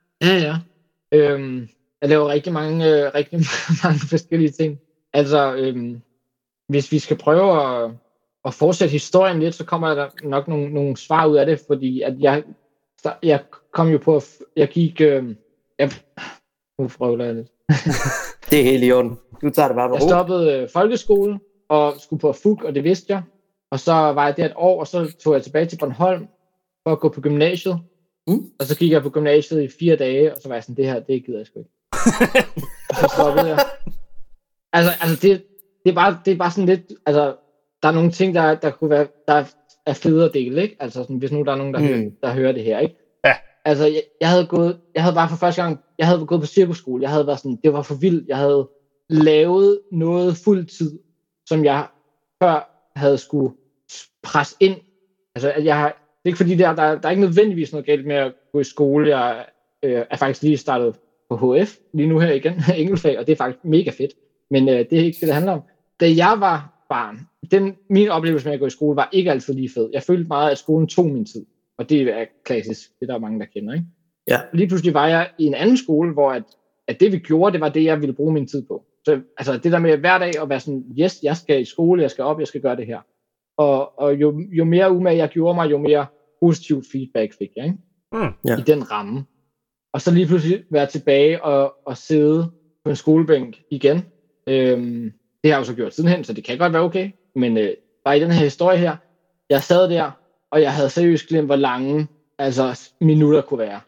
Jeg laver rigtig mange forskellige ting. Altså, hvis vi skal prøve at fortsætte historien lidt, så kommer der nok nogle svar ud af det, fordi at jeg kom jo på, jeg gik, nu prøver jeg lidt. Det er helt i orden. Du tager det bare på ro. Jeg stoppede folkeskole og skulle på FUG, og det vidste jeg. Og så var jeg der et år, og så tog jeg tilbage til Bornholm for at gå på gymnasiet. Og så gik jeg på gymnasiet i 4 dage, og så var jeg sådan, det gider jeg sgu ikke. Og så stoppede jeg. Altså det er bare sådan lidt, altså der er nogle ting, der kunne være, der er fede at dele, ikke? Altså sådan, hvis nu der er nogen, der hører det her, ikke? Ja. Altså jeg havde bare for første gang, jeg havde gået på cirkusskole, jeg havde været sådan, det var for vildt, jeg havde lavet noget fuldtid, som jeg før havde skulle presse ind. Altså det er ikke fordi der er ikke nødvendigvis noget galt med at gå i skole. Jeg er faktisk lige startet på HF lige nu her igen, engelskfag, og det er faktisk mega fedt. Men det er ikke det handler om. Da jeg var barn, min oplevelse med at gå i skole var ikke altid lige fed. Jeg følte meget, at skolen tog min tid. Og det er klassisk, det der er mange, der kender, ikke? Ja. Lige pludselig var jeg i en anden skole, hvor at det vi gjorde, det var det, jeg ville bruge min tid på. Så altså det der med hver dag at være sådan, yes, jeg skal i skole, jeg skal op, jeg skal gøre det her. og jo mere umage jeg gjorde mig, jo mere positivt feedback fik jeg, ikke? I den ramme. Og så lige pludselig være tilbage og sidde på en skolebænk igen. Det har jeg jo så gjort sidenhen, så det kan godt være okay. Men bare i den her historie her, jeg sad der, og jeg havde seriøst glemt, hvor lange minutter kunne være.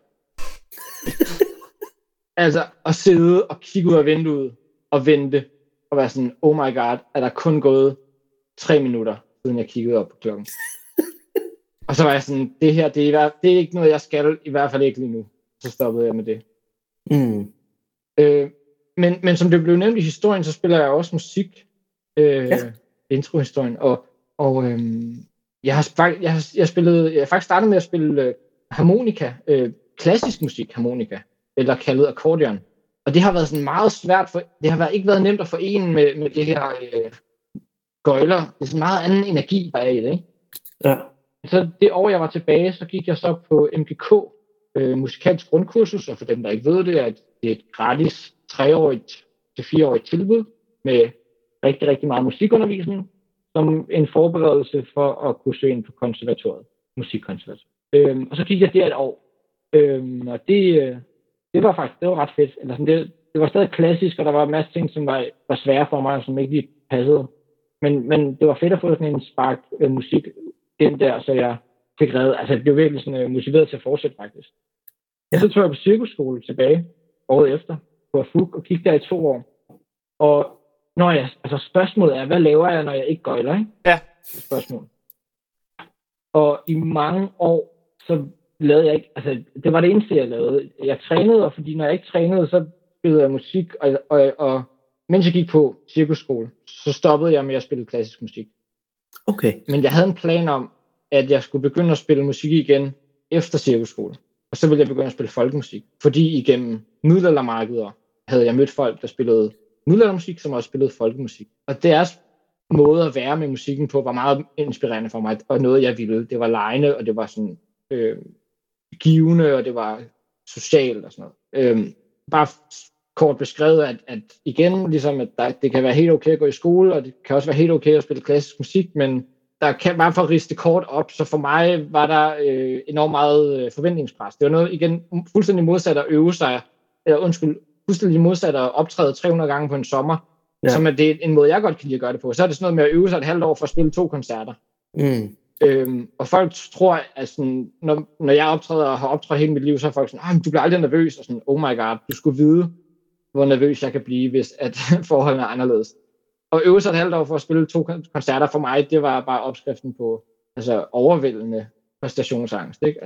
Altså at sidde og kigge ud af vinduet og vente og være sådan, oh my god, er der kun gået 3 minutter, siden jeg kiggede op på klokken. Og så var jeg sådan, det her, det er ikke noget, jeg skal, i hvert fald ikke lige nu. Så stoppede jeg med det. Men som det blev nævnt i historien, så spiller jeg også musik. Introhistorien. Og jeg har faktisk startet med at spille harmonika, klassisk musik harmonika, eller kaldet akkordeon. Og det har været sådan meget svært, det har ikke været nemt at forene med det her gøjler. Det er sådan meget anden energi, der er i det, ikke? Ja. Så det år, jeg var tilbage, så gik jeg så på MGK, musikalsk grundkursus, og for dem, der ikke ved det, er et gratis 3-årigt til 4-årigt tilbud med rigtig, rigtig meget musikundervisning, som en forberedelse for at kunne søge ind på konservatoriet, musikkonservatoriet. Og så gik jeg der et år, og det var faktisk ret fedt. Eller sådan, det var stadig klassisk, og der var en masse ting, som var svære for mig, som ikke lige passede. Men det var fedt at få sådan en spark musik ind der, så jeg fik reddet. Altså, det blev virkelig sådan motiveret til at fortsætte, faktisk. Ja. Så tog jeg på cirkusskole tilbage, året efter, på AFUG, og gik der i 2 år. Og spørgsmålet er, hvad laver jeg, når jeg ikke gøjler, ikke? Ja. Spørgsmål. Og i mange år, så lavede jeg ikke, det var det eneste, jeg lavede. Jeg trænede, og fordi når jeg ikke trænede, så spillede jeg musik, og mens jeg gik på cirkusskole, så stoppede jeg med at spille klassisk musik. Okay. Men jeg havde en plan om, at jeg skulle begynde at spille musik igen efter cirkusskole. Og så ville jeg begynde at spille folkemusik. Fordi igennem middelaldermarkeder havde jeg mødt folk, der spillede middelaldermusik, som også spillede folkemusik. Og deres måde at være med musikken på var meget inspirerende for mig, og noget jeg ville. Det var legende, og det var sådan givende, og det var socialt og sådan noget. Bare kort beskrevet, at igen, ligesom at det kan være helt okay at gå i skole, og det kan også være helt okay at spille klassisk musik, men der kan bare for at riste kort op, så for mig var der enormt meget forventningspres. Det var noget, igen, fuldstændig modsat at øve sig, fuldstændig modsat at optræde 300 gange på en sommer, som er det en måde, jeg godt kan lide at gøre det på. Så er det sådan noget med at øve sig et halvt år for at spille 2 koncerter. Og folk tror, at sådan, når jeg optræder og har optrådt hele mit liv, så er folk sådan, du bliver aldrig nervøs, og sådan, oh my god, du skulle vide, hvor nervøs jeg kan blive, hvis at forholdene er anderledes. Og øve sig et halvt år for at spille 2 koncerter, for mig, det var bare opskriften på overvældende præstationsangst, ikke?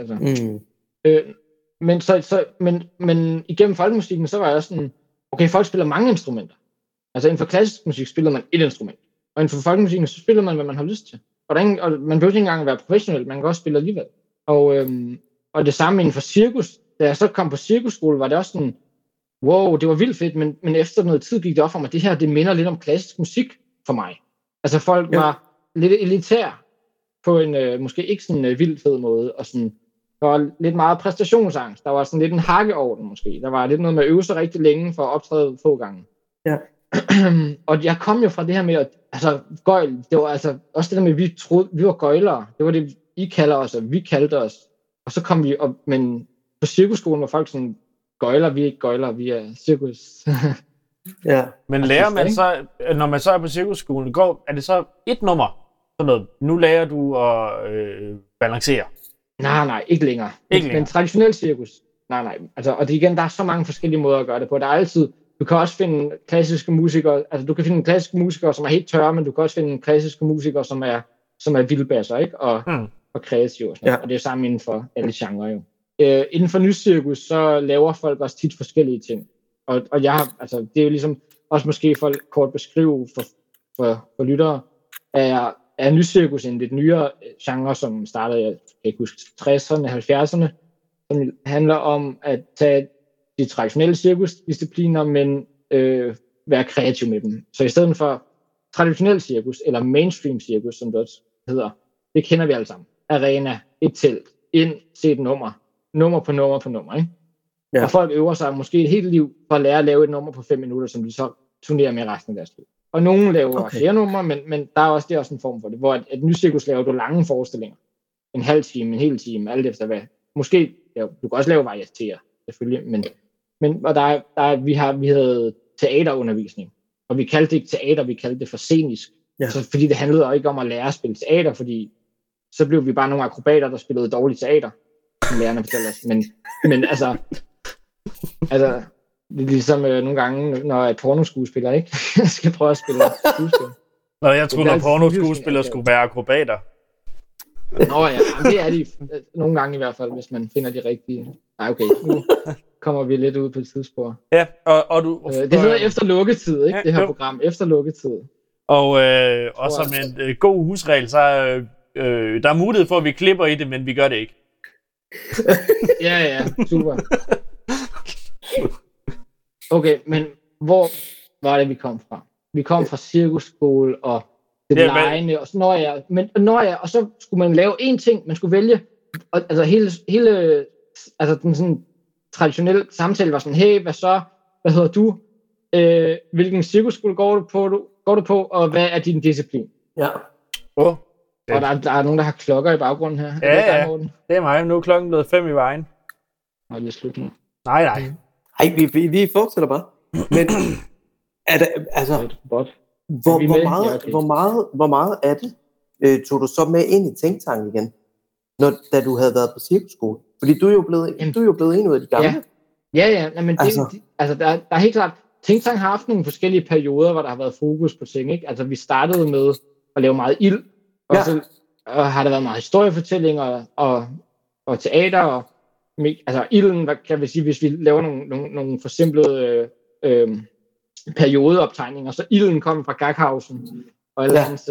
Men igennem folkemusikken, så var jeg sådan, okay, folk spiller mange instrumenter. Altså inden for klassisk musik spiller man 1 instrument, og inden for folkemusikken, så spiller man, hvad man har lyst til. Og man behøver ikke engang være professionel, man kan også spille alligevel. Og det samme inden for cirkus. Da jeg så kom på cirkusskole, var det også sådan, wow, det var vildt fedt, men efter noget tid gik det op for mig, det her, det minder lidt om klassisk musik for mig. Altså folk var lidt elitære på en måske ikke sådan vildt fed måde, og sådan, der var lidt meget præstationsangst. Der var sådan lidt en hakkeorden måske. Der var lidt noget med at øve sig rigtig længe for at optræde få gange. Ja. Og jeg kom jo fra det her med, at gøjl, det var også det der med, at vi troede, vi var gøjlere. Det var det, I kalder os, og vi kaldte os. Og så kom vi op, men på cirkusskolen var folk sådan, gøjler, vi er ikke gøjler, vi er cirkus. Ja. Men lærer man så, når man så er på cirkusskolen, er det så 1 nummer? Sådan noget, nu lærer du at balancere? Nej, ikke længere. Men traditionel cirkus, nej. Og det igen, der er så mange forskellige måder at gøre det på. Der er altid, du kan også finde klassiske musikere, du kan finde klassiske musikere, som er helt tørre, men du kan også finde klassiske musikere, som er vildbasser, ikke? Og kreative og sådan noget. Og det er sammen inden for alle genrer jo. Inden for nyscirkus, så laver folk også tit forskellige ting. Og jeg har, det er jo ligesom, også måske for kort beskrive for lyttere, er nyscirkus en lidt nyere genre, som startede, jeg kan ikke huske, 60'erne, 70'erne, som handler om at tage de traditionelle cirkusdiscipliner, men være kreativ med dem. Så i stedet for traditionel cirkus, eller mainstream cirkus, som det også hedder, det kender vi alle sammen. Arena, et telt, ind, se et nummer på nummer, ikke? Ja. Og folk øver sig måske et helt liv for at lære at lave et nummer på 5 minutter, som de så turnerer med resten af deres liv. Og nogen laver flere numre, men der er også en form for det, hvor et nycirkus laver du lange forestillinger. En halv time, en hel time, alt efter hvad. Måske, ja, du kan også lave varieterer, selvfølgelig, men og vi havde teaterundervisning, og vi kaldte det ikke teater, vi kaldte det for scenisk. Ja. Så, fordi det handlede ikke om at lære at spille teater, fordi så blev vi bare nogle akrobater, der spillede dårligt teater, som lærerne fortæller os. Men altså, det er ligesom nogle gange, når et pornoskuespiller ikke skal prøve at spille skuespil. Nå, jeg troede, at pornoskuespillere skulle være akrobater. Nå ja, det er de nogle gange i hvert fald, hvis man finder de rigtige. Nej, okay, nu kommer vi lidt ud på et tidsspor. Ja, og du... det hedder Efter Lukketid, ikke? Det her program, Efter Lukketid. Og som en god husregel, så der er mulighed for, at vi klipper i det, men vi gør det ikke. Ja, super. Okay, men hvor var det, vi kom fra? Vi kom fra cirkusskole og det legende, og så og så skulle man lave én ting, man skulle vælge, og, altså hele altså den sådan traditionelle samtale var sådan, hey, hvad hedder du? Hvilken cirkusskole går du på, og hvad er din disciplin? Ja. Og der er nogen, der har klokker i baggrunden her. Ja, det er mig. Nu er klokken blevet 5 i vejen. Og det er slut nu. Nej. Ej, vi fortsætter bare. Men er det, altså, hvor meget af det tog du så med ind i tænktanken igen, da du havde været på cirkusskole? Fordi du er jo blevet en ud af de gamle. Ja, men der er helt klart, tænktanken har haft nogle forskellige perioder, hvor der har været fokus på ting, ikke? Altså, vi startede med at lave meget ild, og så har der været meget historiefortællinger og teater, og altså ilden, kan vi sige, hvis vi laver nogle forsimplede periodeoptegninger, så ilden kom fra Gaghausen og alle hans,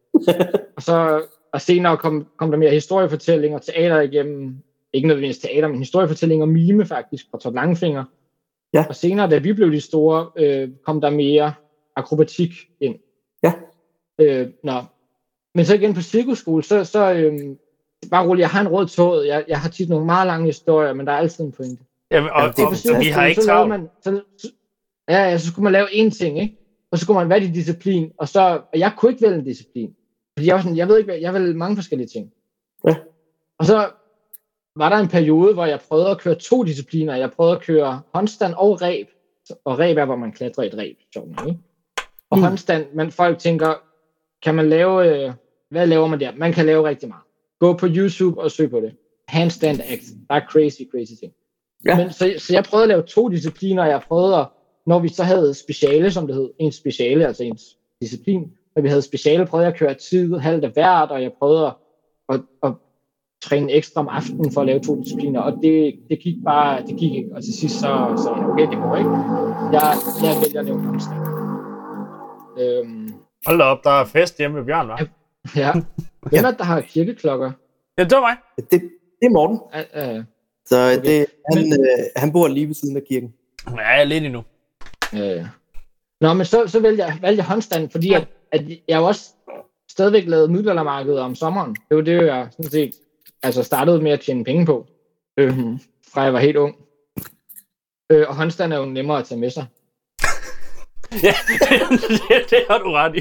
og senere kom der mere historiefortællinger, teater igennem, ikke nødvendigvis teater, men historiefortællinger og mime faktisk fra Todd Langfinger. Ja. Og senere, da vi blev de store, kom der mere akrobatik ind. Ja. Men så igen på cirkusskole, så bare roligt, jeg har en rød tråd. Jeg har tit nogle meget lange historier, men der er altid en pointe. Jamen, og vi har ikke travlt. Så skulle man lave én ting, ikke? Og så skulle man vælge disciplin, og jeg kunne ikke vælge en disciplin. Fordi jeg var sådan, jeg ved ikke hvad, jeg ville mange forskellige ting. Ja. Og så var der en periode, hvor jeg prøvede at køre 2 discipliner. Jeg prøvede at køre håndstand og reb. Og reb er, hvor man klatrer et reb. Ikke? Og håndstand, men folk tænker, kan man lave, hvad laver man der? Man kan lave rigtig meget. Gå på YouTube og søg på det. Handstand act. Der er crazy ting. Ja. Men, så jeg prøvede at lave 2 discipliner, og jeg prøvede når vi så havde speciale, som det hed, ens speciale, altså ens disciplin, når vi havde speciale, prøvede jeg at køre tid, halvt af hvert, og jeg prøvede at træne ekstra om aftenen for at lave 2 discipliner, og det gik ikke, og til sidst så okay, det går ikke. Jeg vælger at lave håndstand. Hold da op, der er fest hjemme med Bjørn, hva'? Ja. Hvem er der har kirkeklokker? Ja, det var mig. Det er Morten. Så okay. Han bor lige ved siden af kirken. Ja, lidt endnu. Ja. Nå, men så valgte jeg håndstand, fordi at jeg også stadigvæk lavede middelaldermarkeder om sommeren. Det var det, jeg sådan set startede med at tjene penge på, fra jeg var helt ung. Og håndstand er jo nemmere at tage med sig. Ja, det har du ret i.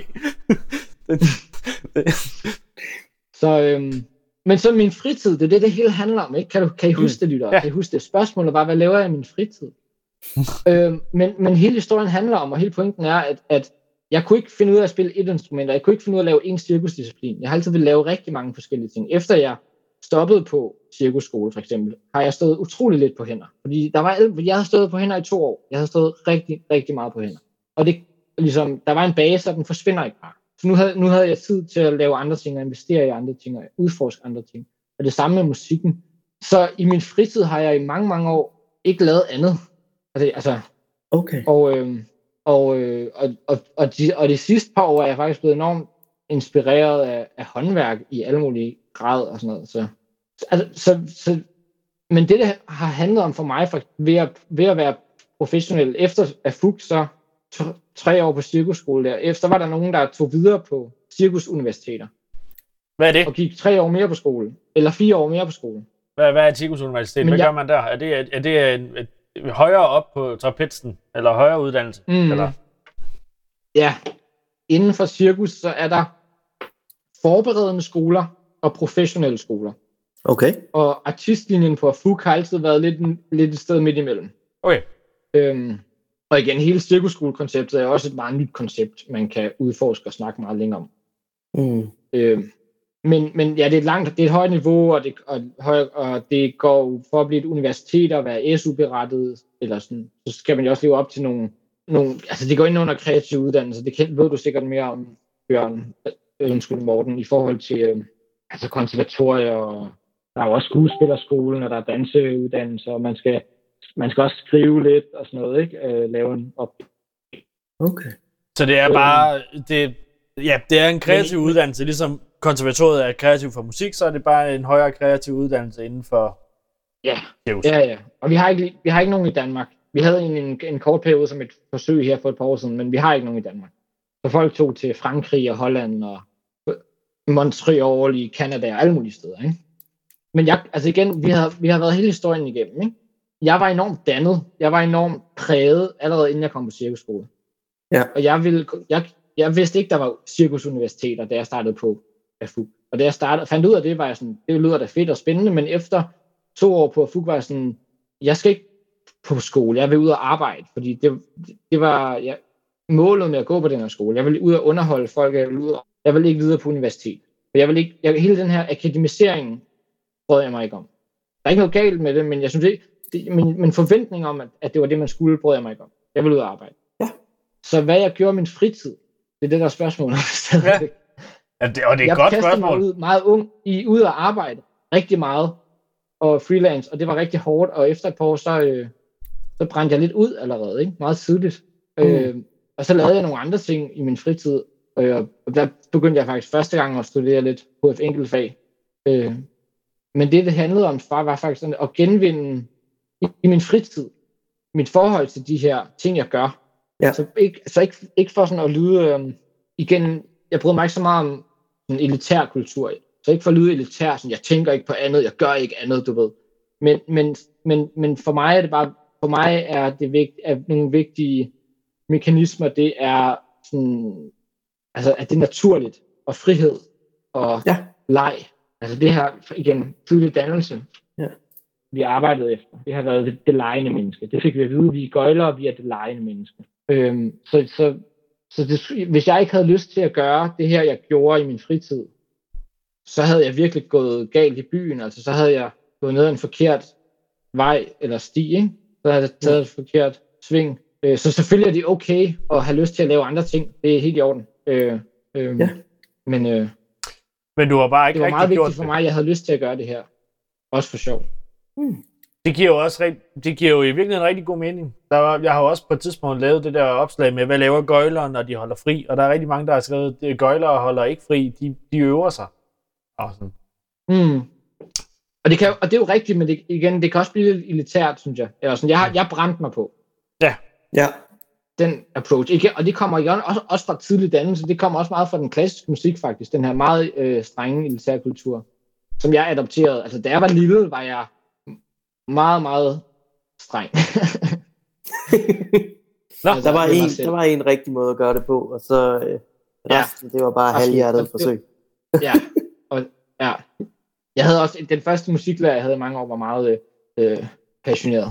Men så min fritid, det er det hele handler om, ikke? Kan I huske det, lytter? Ja. Kan I huske det? Spørgsmålet var, hvad laver jeg i min fritid? Men hele historien handler om, og hele pointen er, at jeg kunne ikke finde ud af at spille et instrument, og jeg kunne ikke finde ud af at lave en cirkusdisciplin. Jeg har altid ville lave rigtig mange forskellige ting. Efter jeg stoppede på cirkusskole for eksempel, har jeg stået utrolig lidt på hænder. Fordi jeg havde stået på hænder i 2 år. Jeg havde stået rigtig, rigtig meget på hænder. Og det, ligesom, der var en base, og den forsvinder ikke bare. Så nu havde jeg tid til at lave andre ting, og investere i andre ting, og udforske andre ting. Og det samme med musikken. Så i min fritid har jeg i mange, mange år ikke lavet andet. Okay. Og de sidste par år er jeg faktisk blevet enormt inspireret af håndværk i alle mulige grad og sådan noget. Men det har handlet om for mig, ved at være professionel, efter at FUG så 3 år på cirkusskole der. Efter var der nogen, der tog videre på cirkusuniversiteter. Hvad er det? Og gik 3 år mere på skole. Eller 4 år mere på skole. Hvad er et cirkusuniversitet? Hvad gør man der? Er det et højere op på trapetsen? Eller højere uddannelse? Eller? Ja. inden for cirkus, så er der forberedende skoler og professionelle skoler. Okay. Og artistlinjen på FUG har altid været lidt et sted midt imellem. Okay. Og igen, hele cirkusskolekonceptet er også et meget nyt koncept, man kan udforske og snakke meget længere om. Men ja, det er et højt niveau, og det går for at blive et universitet og være SU-berettet, eller sådan, så skal man jo også leve op til nogle altså det går ind under kreativ uddannelse, det ved du sikkert mere om, Bjørn, Morten, i forhold til altså konservatorier, og der er jo også skuespillerskolen, og der er danseuddannelser, og man skal også skrive lidt og sådan noget, ikke? Lave en op. Okay. Så det er bare, det er en kreativ uddannelse, ligesom konservatoriet er kreativ for musik, så er det bare en højere kreativ uddannelse inden for... Ja. Og vi har ikke nogen i Danmark. Vi havde en kort periode som et forsøg her for et par år siden, men vi har ikke nogen i Danmark. Så folk tog til Frankrig og Holland og Montreal i Canada og alle mulige steder, ikke? Men vi har været hele historien igennem, ikke? Jeg var enormt dannet. Jeg var enormt præget allerede inden jeg kom på cirkusskole. Ja. Og jeg vidste ikke, der var cirkusuniversiteter, da jeg startede på FUG. Og da jeg fandt ud af det, var jeg sådan, det lyder da fedt og spændende, men efter 2 år på FUG var jeg sådan, jeg skal ikke på skole, jeg vil ud og arbejde, fordi det var målet med at gå på den her skole. Jeg vil ud og underholde folk, jeg vil ikke videre på universitet. Hele den her akademisering brød jeg mig ikke om. Der er ikke noget galt med det, men jeg synes ikke, min forventning om, at det var det, man skulle, brød jeg mig ikke om. Jeg vil ud og arbejde. Ja. Så hvad jeg gjorde min fritid, det er det, der er spørgsmålet. Ja. Og det er et godt spørgsmål. Jeg kastede mig meget ung ud og arbejde rigtig meget, og freelance, og det var rigtig hårdt, og efter et par år, så brændte jeg lidt ud allerede, ikke? Meget tidligt. Og så lavede jeg nogle andre ting i min fritid, og der begyndte jeg faktisk første gang at studere lidt på et enkelt fag. Men det handlede om, var faktisk sådan at genvinde i min fritid mit forhold til de her ting, jeg gør. Ja. Så ikke for sådan at lyde igen, jeg bryder mig ikke så meget om en elitær kultur. Så ikke for at lyde elitær, sådan jeg tænker ikke på andet, jeg gør ikke andet, du ved. Men for mig er det bare, at nogle vigtige mekanismer, det er sådan, altså at det er naturligt, og frihed, og leg. Altså det her, igen, tydelig dannelse, vi arbejdede efter. Det har været det legende menneske. Det fik vi at vide, vi er gøjlere, vi er det legende menneske. Så hvis jeg ikke havde lyst til at gøre det her, jeg gjorde i min fritid, så havde jeg virkelig gået galt i byen. Altså så havde jeg gået ned ad en forkert vej eller sti, ikke? Så havde jeg taget et forkert sving. Så selvfølgelig er det okay at have lyst til at lave andre ting. Det er helt i orden. Men du har bare ikke det var meget rigtig vigtigt for mig, jeg havde lyst til at gøre det her. Også for sjov. Det giver jo i virkeligheden en rigtig god mening. Jeg har også på et tidspunkt lavet det der opslag med, hvad laver gøjlere, når de holder fri. Og der er rigtig mange, der har skrevet, at gøjlere holder ikke fri. De øver sig. Og sådan. Og det er jo rigtigt, men det kan også blive lidt elitært, synes jeg. Eller sådan, jeg brændte mig på. Ja. Den approach. Og det kommer igen også fra tidlig dannelse. Det kommer også meget fra den klassiske musik, faktisk. Den her meget strenge elitære kultur, som jeg adopterede. Altså, da jeg var lille, var jeg meget, meget streng. Altså, der var en rigtig måde at gøre det på, og så resten, det var bare halvhjertet forsøg. Jeg havde også, den første musiklærer, jeg havde i mange år, var meget passioneret.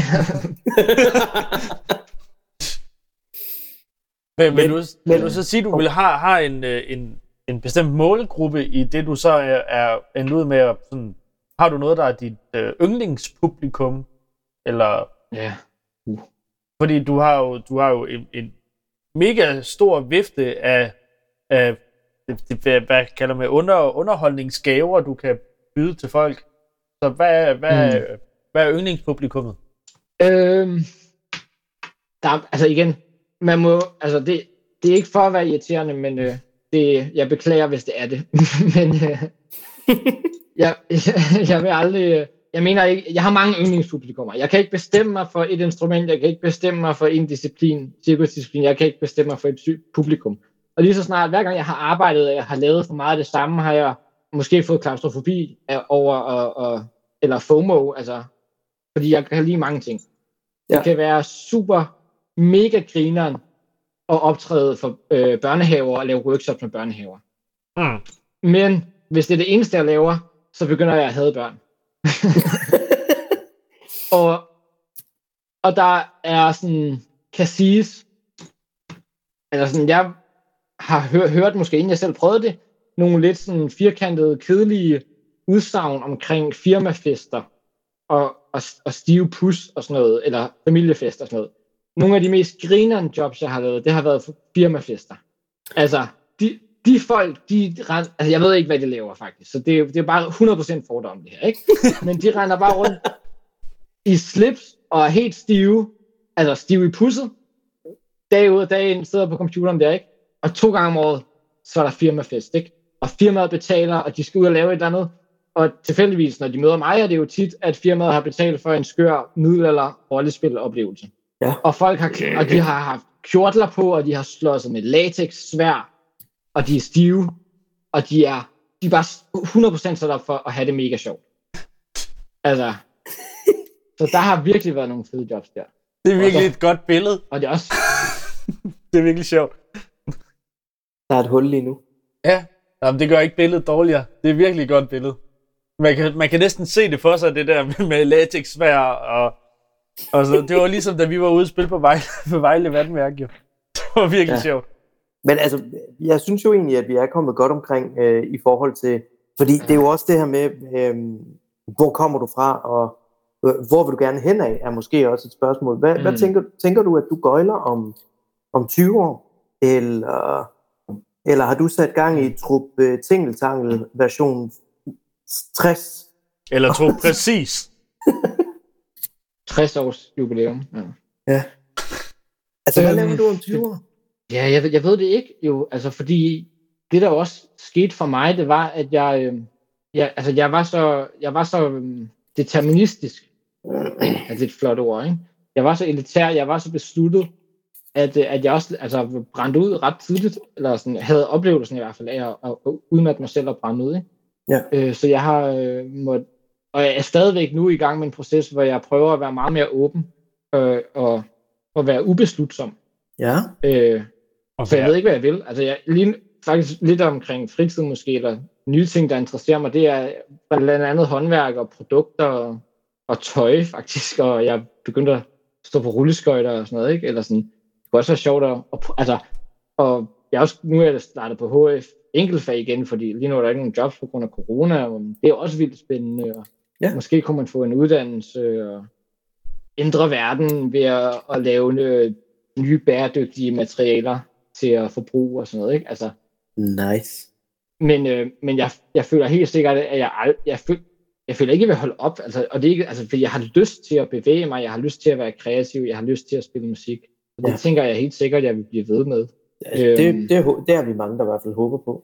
Men vil du så sige, du vil have en bestemt målgruppe i det, du så er endt ud med at sådan, har du noget, der er dit yndlingspublikum? Eller... Ja. Fordi du har jo en mega stor vifte af hvad kalder man underholdningsgaver, du kan byde til folk. Så hvad er yndlingspublikummet? Altså igen, man må, altså det er ikke for at være irriterende, men jeg beklager, hvis det er det. Men jeg vil aldrig, jeg mener ikke, jeg har mange yndlingspublikummer. Jeg kan ikke bestemme mig for et instrument, jeg kan ikke bestemme mig for en disciplin, cirkusdisciplin, jeg kan ikke bestemme mig for et publikum. Og lige så snart, hver gang jeg har arbejdet, og jeg har lavet for meget af det samme, har jeg måske fået klaustrofobi over, eller FOMO, altså, fordi jeg kan lide mange ting. Det kan være super mega grineren at optræde for børnehaver og lave workshops med børnehaver. Mm. Men hvis det er det eneste, jeg laver, så begynder jeg at hade børn. og der er sådan, kan siges, eller sådan, jeg har hørt måske inden jeg selv prøvede det, nogle lidt sådan firkantede, kedelige udsagn omkring firmafester og stive pus og sådan noget, eller familiefester og sådan noget. Nogle af de mest grinerende jobs, jeg har lavet, det har været firmafester. Altså, de folk, altså jeg ved ikke, hvad de laver faktisk, så det er bare 100% fordom det her, ikke? Men de render bare rundt i slips og er helt stive, altså stive i pusset, dag ud og dag ind, sidder på computeren der, ikke? Og 2 gange om året, så er der firmafest, ikke? Og firmaet betaler, og de skal ud og lave et eller andet, og tilfældigvis, når de møder mig, er det jo tit, at firmaet har betalt for en skør middelalder rollespil-oplevelse. Ja. Og folk og de har haft kjortler på, og de har slået sig med latex-sværd, og de er stive, og de er bare 100% sat op for at have det mega sjovt. Altså, så der har virkelig været nogle fede jobs der. Det er virkelig et godt billede. Og det er også... det er virkelig sjovt. Der er et hul lige nu. Ja, jamen, det gør ikke billedet dårligere. Det er virkelig et godt billede. Man kan næsten se det for sig, det der med latex-svær og så. Det var ligesom, da vi var ude at spille på Vejle Vandværk, jo. Det var virkelig sjovt. Men altså, jeg synes jo egentlig, at vi er kommet godt omkring i forhold til, fordi det er jo også det her med, hvor kommer du fra, og hvor vil du gerne hen af, er måske også et spørgsmål. Hvad tænker du, at du gøjler om 20 år? Eller har du sat gang i trup tingeltangel version 60? Eller trup præcis. 60 års jubilæum. Ja. Altså, hvad laver du om 20 år? Ja, jeg ved det ikke jo, altså fordi det der også skete for mig, det var, at jeg var så deterministisk. Altså det er et flot ord, ikke? Jeg var så elitær, jeg var så besluttet, at jeg også brændte ud ret tidligt, eller sådan, havde oplevelsen i hvert fald af at udmatte mig selv og brænde ud, ikke? Ja. Så jeg har og jeg er stadigvæk nu i gang med en proces, hvor jeg prøver at være meget mere åben og være ubeslutsom. Ja. Så jeg ved ikke, hvad jeg vil. Altså jeg faktisk lidt omkring fritid måske, eller nye ting, der interesserer mig, det er blandt andet håndværk og produkter og tøj faktisk, og jeg begyndte at stå på rulleskøjter og sådan noget, ikke? Eller sådan, det kunne også være sjovt og jeg også, nu er jeg startet på HF enkeltfag igen, fordi lige nu er der ikke nogen jobs på grund af corona, og det er også vildt spændende, og måske kunne man få en uddannelse og ændre verden ved at lave nye bæredygtige materialer til at forbruge og sådan noget, ikke? Altså, nice. Men jeg føler helt sikkert, at jeg føler ikke, at jeg vil holde op, altså, og det er ikke, altså, fordi jeg har lyst til at bevæge mig, jeg har lyst til at være kreativ, jeg har lyst til at spille musik, og det tænker jeg helt sikkert, at jeg vil blive ved med. Det har vi mange, der i hvert fald håber på.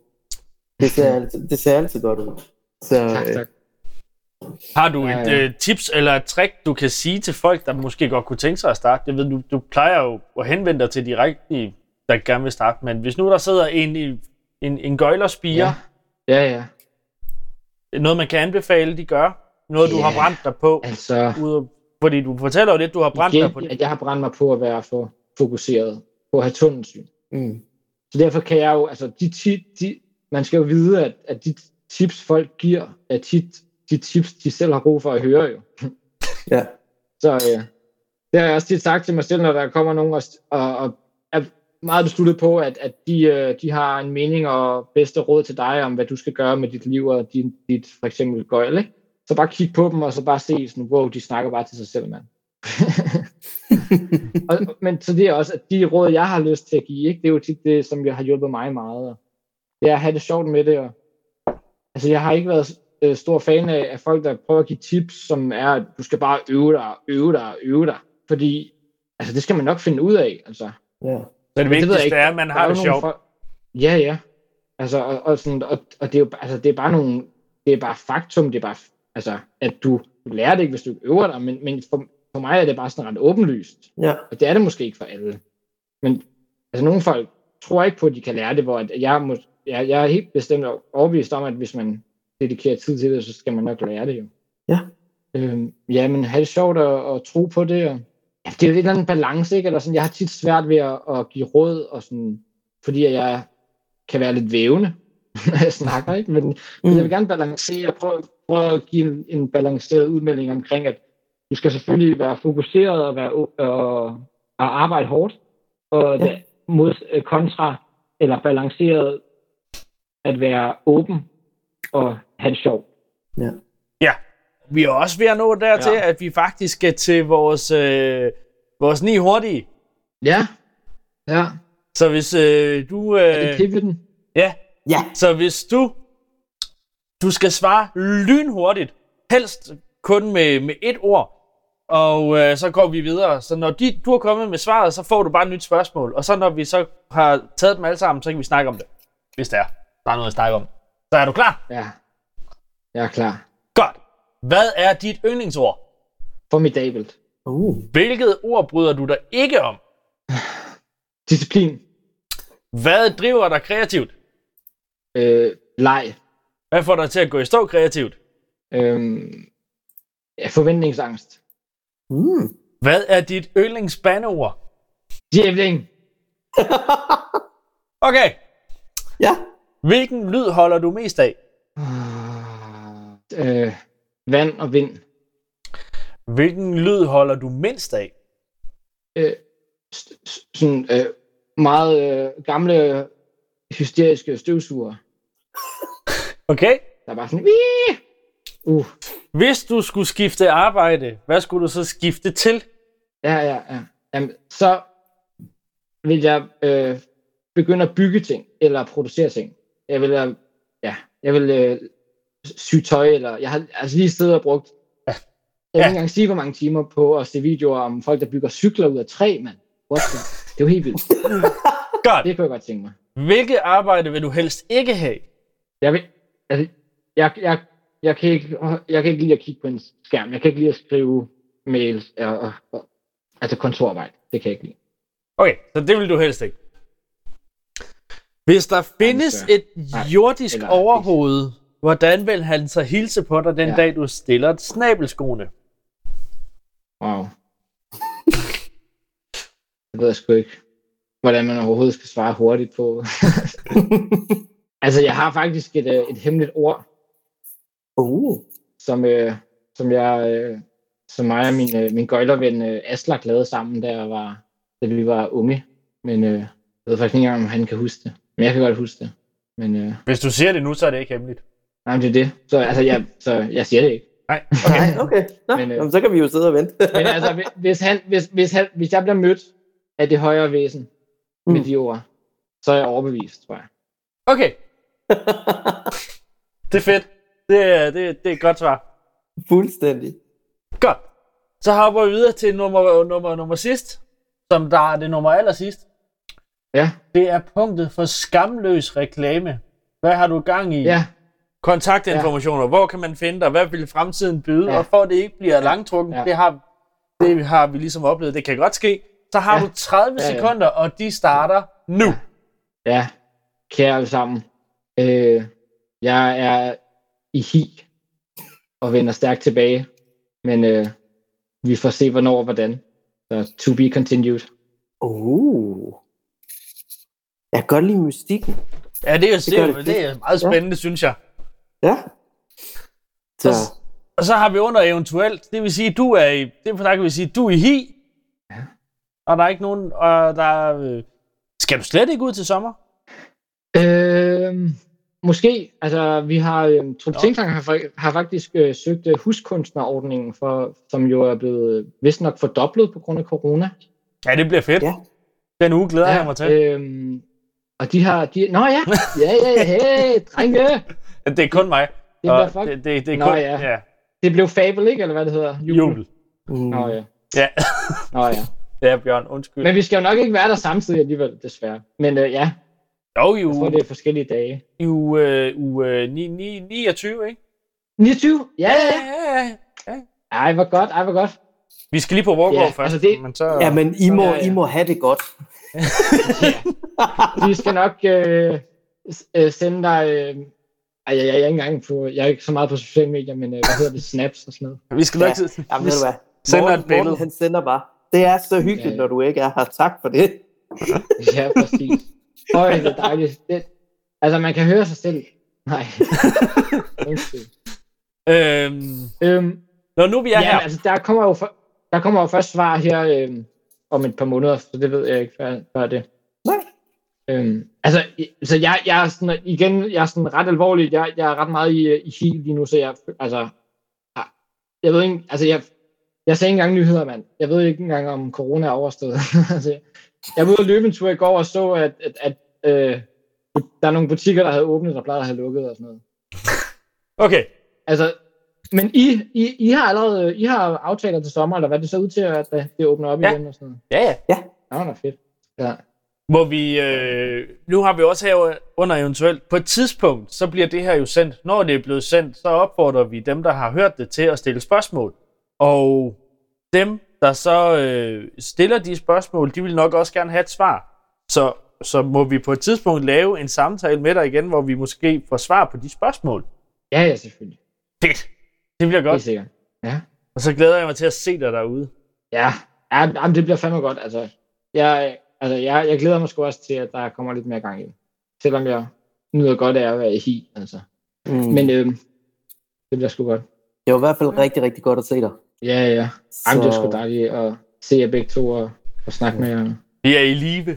Det ser altid godt ud. Så, tak. Har du et tips eller et trick, du kan sige til folk, der måske godt kunne tænke sig at starte? Jeg ved, du plejer jo at henvende dig til de rigtige, der gerne vil starte, men hvis nu der sidder en gøjlerspire, ja. Noget man kan anbefale, de gør, noget du har brændt dig på, altså, fordi du fortæller jo lidt, du har brændt dig på det. At jeg har brændt mig på at være for fokuseret, på at have tunnelsyn. Så derfor kan jeg jo, altså man skal jo vide, at de tips folk giver, er tit de tips, de selv har brug for at høre jo. Ja. Så det har jeg også tit sagt til mig selv, når der kommer nogen og er meget besluttet på, at de har en mening og bedste råd til dig om, hvad du skal gøre med dit liv og dit for eksempel gøjl, ikke? Så bare kig på dem, og så bare se sådan, wow, de snakker bare til sig selv, mand. Men så det er også, at de råd, jeg har lyst til at give, ikke? Det er jo tit det, som jeg har hjulpet mig meget. Og det er at have det sjovt med det. Og, altså, jeg har ikke været stor fan af folk, der prøver at give tips, som er, at du skal bare øve dig. Fordi, altså, det skal man nok finde ud af, altså. Ja. Så det vigtigste er, at man har det sjovt. Ja. Altså, og det er jo, altså, det er bare faktum, det er bare, altså, at du lærer det ikke, hvis du øver dig, men for mig er det bare sådan ret åbenlyst. Ja. Og det er det måske ikke for alle. Men, altså, nogle folk tror ikke på, at de kan lære det, hvor jeg er helt bestemt overbevist om, at hvis man dedikerer tid til det, så skal man nok lære det jo. Ja. Men have det sjovt og tro på det, Ja, det er jo et eller andet balance, ikke? Eller sådan, jeg har tit svært ved at give råd, og sådan, fordi jeg kan være lidt vævende, når jeg snakker, ikke? Men jeg vil gerne balancere, og prøve at give en balanceret udmelding omkring, at du skal selvfølgelig være fokuseret og arbejde hårdt, og mod kontra, eller balanceret at være åben og have det sjovt. Ja, vi er også ved at nå dertil, at vi faktisk skal til vores 9 hurtige. Ja. Så hvis du... Er det pivoten? Ja. Så hvis du skal svare lynhurtigt, helst kun med et ord, og så går vi videre. Så når du er kommet med svaret, så får du bare et nyt spørgsmål. Og så når vi så har taget dem alle sammen, så kan vi snakke om det. Hvis der er noget at snakke om. Så er du klar? Ja. Jeg er klar. Godt. Hvad er dit yndlingsord? Formidabelt. Hvilket ord bryder du dig ikke om? Disciplin. Hvad driver dig kreativt? Leg. Hvad får dig til at gå i stå kreativt? Forventningsangst. Hvad er dit yndlingsbandeord? Djævling. Okay. Ja. Hvilken lyd holder du mest af? Vand og vind. Hvilken lyd holder du mindst af? Sådan meget gamle hysteriske støvsuger. Okay. Der er bare sådan... Hvis du skulle skifte arbejde, hvad skulle du så skifte til? Ja. Jamen, så vil jeg begynde at bygge ting, eller producere ting. Jeg vil sy tøj, eller... Jeg har altså lige siddet og brugt... Jeg vil ikke engang sige, hvor mange timer på at se videoer om folk, der bygger cykler ud af træ, mand. Det er jo helt vildt. Godt. Det kunne jeg godt tænke mig. Hvilket arbejde vil du helst ikke have? Jeg kan ikke lide at kigge på en skærm. Jeg kan ikke lide at skrive mails, altså kontorarbejde. Det kan jeg ikke lide. Okay, så det vil du helst ikke. Hvis der findes et jordisk overhoved, hvordan vil han så hilse på dig den dag, du stiller snabelskoene? Wow. Jeg ved sgu ikke, hvordan man overhovedet skal svare hurtigt på. Altså, jeg har faktisk et hemmeligt ord, som mig og min gøjlerven Aslak lavede sammen, da vi var unge. Men jeg ved faktisk ikke engang, om han kan huske det. Men jeg kan godt huske det. Men, hvis du siger det nu, så er det ikke hemmeligt. Nej, men det er det. Så jeg siger det ikke. Nej, okay. Nå, jamen, så kan vi jo sidde og vente. Men altså, hvis jeg bliver mødt af det højere væsen med de ord, så er jeg overbevist, tror jeg. Okay. Det er fedt. Det er et godt svar. Fuldstændig. Godt. Så hopper vi videre til nummer sidst, som der er det nummer allersidst. Ja. Det er punktet for skamløs reklame. Hvad har du gang i? Ja. Kontaktinformationer. Hvor kan man finde dig? Hvad vil fremtiden byde? Og for at det ikke bliver langtrukken, det har vi ligesom oplevet. Det kan godt ske. Så har du 30 sekunder, og de starter nu. Ja. Kære alle sammen. Jeg er i hi og vender stærkt tilbage. Men vi får se, hvornår og hvordan. Så to be continued. Jeg kan godt lide mystikken. Ja, det er meget spændende, synes jeg. Ja. Og så har vi under eventuelt, det vil sige, du er i hi. Ja. Og der er ikke nogen, skal du slet ikke ud til sommer? Måske. Altså, vi har, Trup Tænktank har faktisk søgt huskunstnerordningen, som jo er blevet vist nok fordoblet på grund af corona. Ja, det bliver fedt. Ja. Den uge glæder jeg mig til. Og de har... Nå ja! Ja, hey, drenge! Det er kun mig. Det er kun... Ja. Det blev Fabel, ikke? Eller hvad det hedder? Jubel. Nå ja. Ja. Nå ja. Ja, Bjørn, undskyld. Men vi skal jo nok ikke være der samtidig alligevel, desværre. Men ja. Jeg tror, det er forskellige dage. I uge 29, ikke? 29? Ja. Ej, hvor godt. Vi skal lige på Vorgård først. Altså men så... Ja, men I må have det godt. Vi skal nok sende dig... jeg er ikke så meget på sociale medier, men hvad hedder det? Snaps og sådan noget. Vi skal nok sende dig et billede. Han sender bare. Det er så hyggeligt, når du ikke er her. Tak for det. Ja, præcis. Øj, det er dejligt. Altså, man kan høre sig selv. Nej. Når nu vi er her... Altså, der kommer jo først svar her om et par måneder, så det ved jeg ikke før det. Nej. Så jeg er sådan, igen, jeg er sådan ret alvorlig. Jeg er ret meget i heal lige nu, så jeg ved ikke, altså jeg ser ikke engang nyheder, mand. Jeg ved ikke engang, om corona er overstået. Altså, jeg var ude at løbe en tur i går og så, at der er nogle butikker, der havde åbnet, der plejede at have lukket og sådan noget. Okay. Altså, men I har allerede aftaler til sommer, eller hvad det så ud til, at det åbner op igen og sådan noget? Ja. Ja, det er fedt. Ja. Må vi, nu har vi også her under eventuelt, på et tidspunkt, så bliver det her jo sendt. Når det er blevet sendt, så opfordrer vi dem, der har hørt det, til at stille spørgsmål. Og dem, der så stiller de spørgsmål, de vil nok også gerne have et svar. Så må vi på et tidspunkt lave en samtale med dig igen, hvor vi måske får svar på de spørgsmål. Ja, selvfølgelig. Fedt. Det bliver godt. Det er sikkert. Ja. Og så glæder jeg mig til at se dig derude. Ja, det bliver fandme godt. Altså, jeg glæder mig sgu også til, at der kommer lidt mere gang i. Selvom jeg nyder godt af at være i hi, altså. Men det bliver sgu godt. Det var i hvert fald rigtig, rigtig godt at se dig. Ja. Jamen, det er sgu dejligt at se jer begge to og snakke med jer. Vi er i live.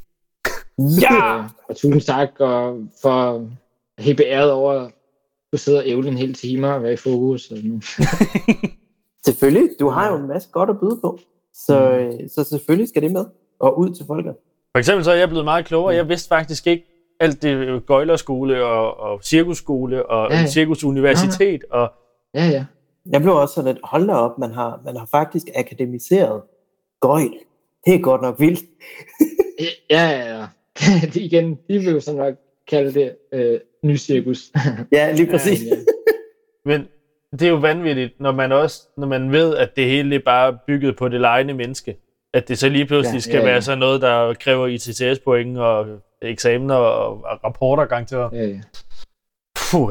Ja! Og tusind tak for helt beæret over at du sidder og ævle en hel time og være i fokus. Og nu. Selvfølgelig. Du har jo en masse godt at byde på. Så selvfølgelig skal det med. Og ud til folket. For eksempel så er jeg blevet meget klogere. Jeg vidste faktisk ikke alt det gøjlerskole og cirkusskole og cirkusuniversitet. Og... Ja. Jeg blev også sådan lidt, hold da op, man har faktisk akademiseret gøjl. Det er godt nok vildt. Ja. Igen, de vil jo sådan nok kalde det ny cirkus. Ja, lige præcis. Ja. Men det er jo vanvittigt, når man ved, at det hele er bare bygget på det legende menneske. At det så lige pludselig skal være sådan noget, der kræver ITTS-point og eksamener og rapporter garanteret. Ja. Puh.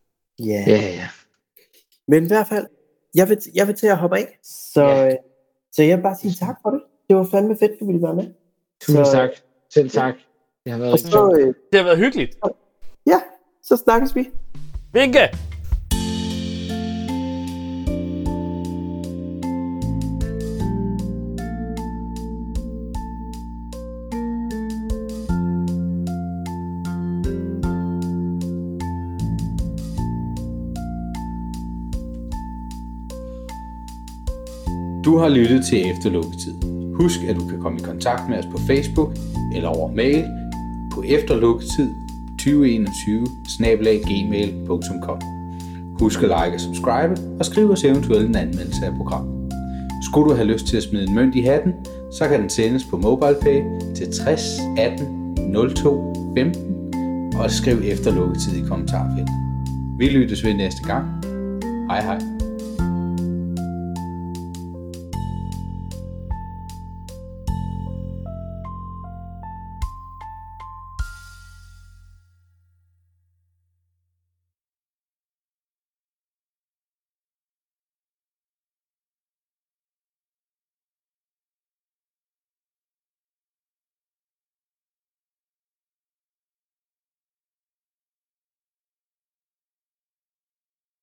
Ja. Men i hvert fald, jeg vil til at hoppe af. Så jeg vil bare sige tak for det. Det var fandme fedt, du ville være med. Tusind tak. Selv tak. Det har været rigtig sjovt. Det har været hyggeligt. Ja, så snakkes vi. Vinke! Du har lyttet til Efterlukketid. Husk, at du kan komme i kontakt med os på Facebook eller over mail på efterlukketid2021@gmail.com. Husk at like og subscribe og skriv os eventuelt en anmeldelse af programmet. Skulle du have lyst til at smide en mønt i hatten, så kan den sendes på MobilePay til 60 18 02 15 og skriv Efterlukketid i kommentarfeltet. Vi lyttes ved næste gang. Hej hej.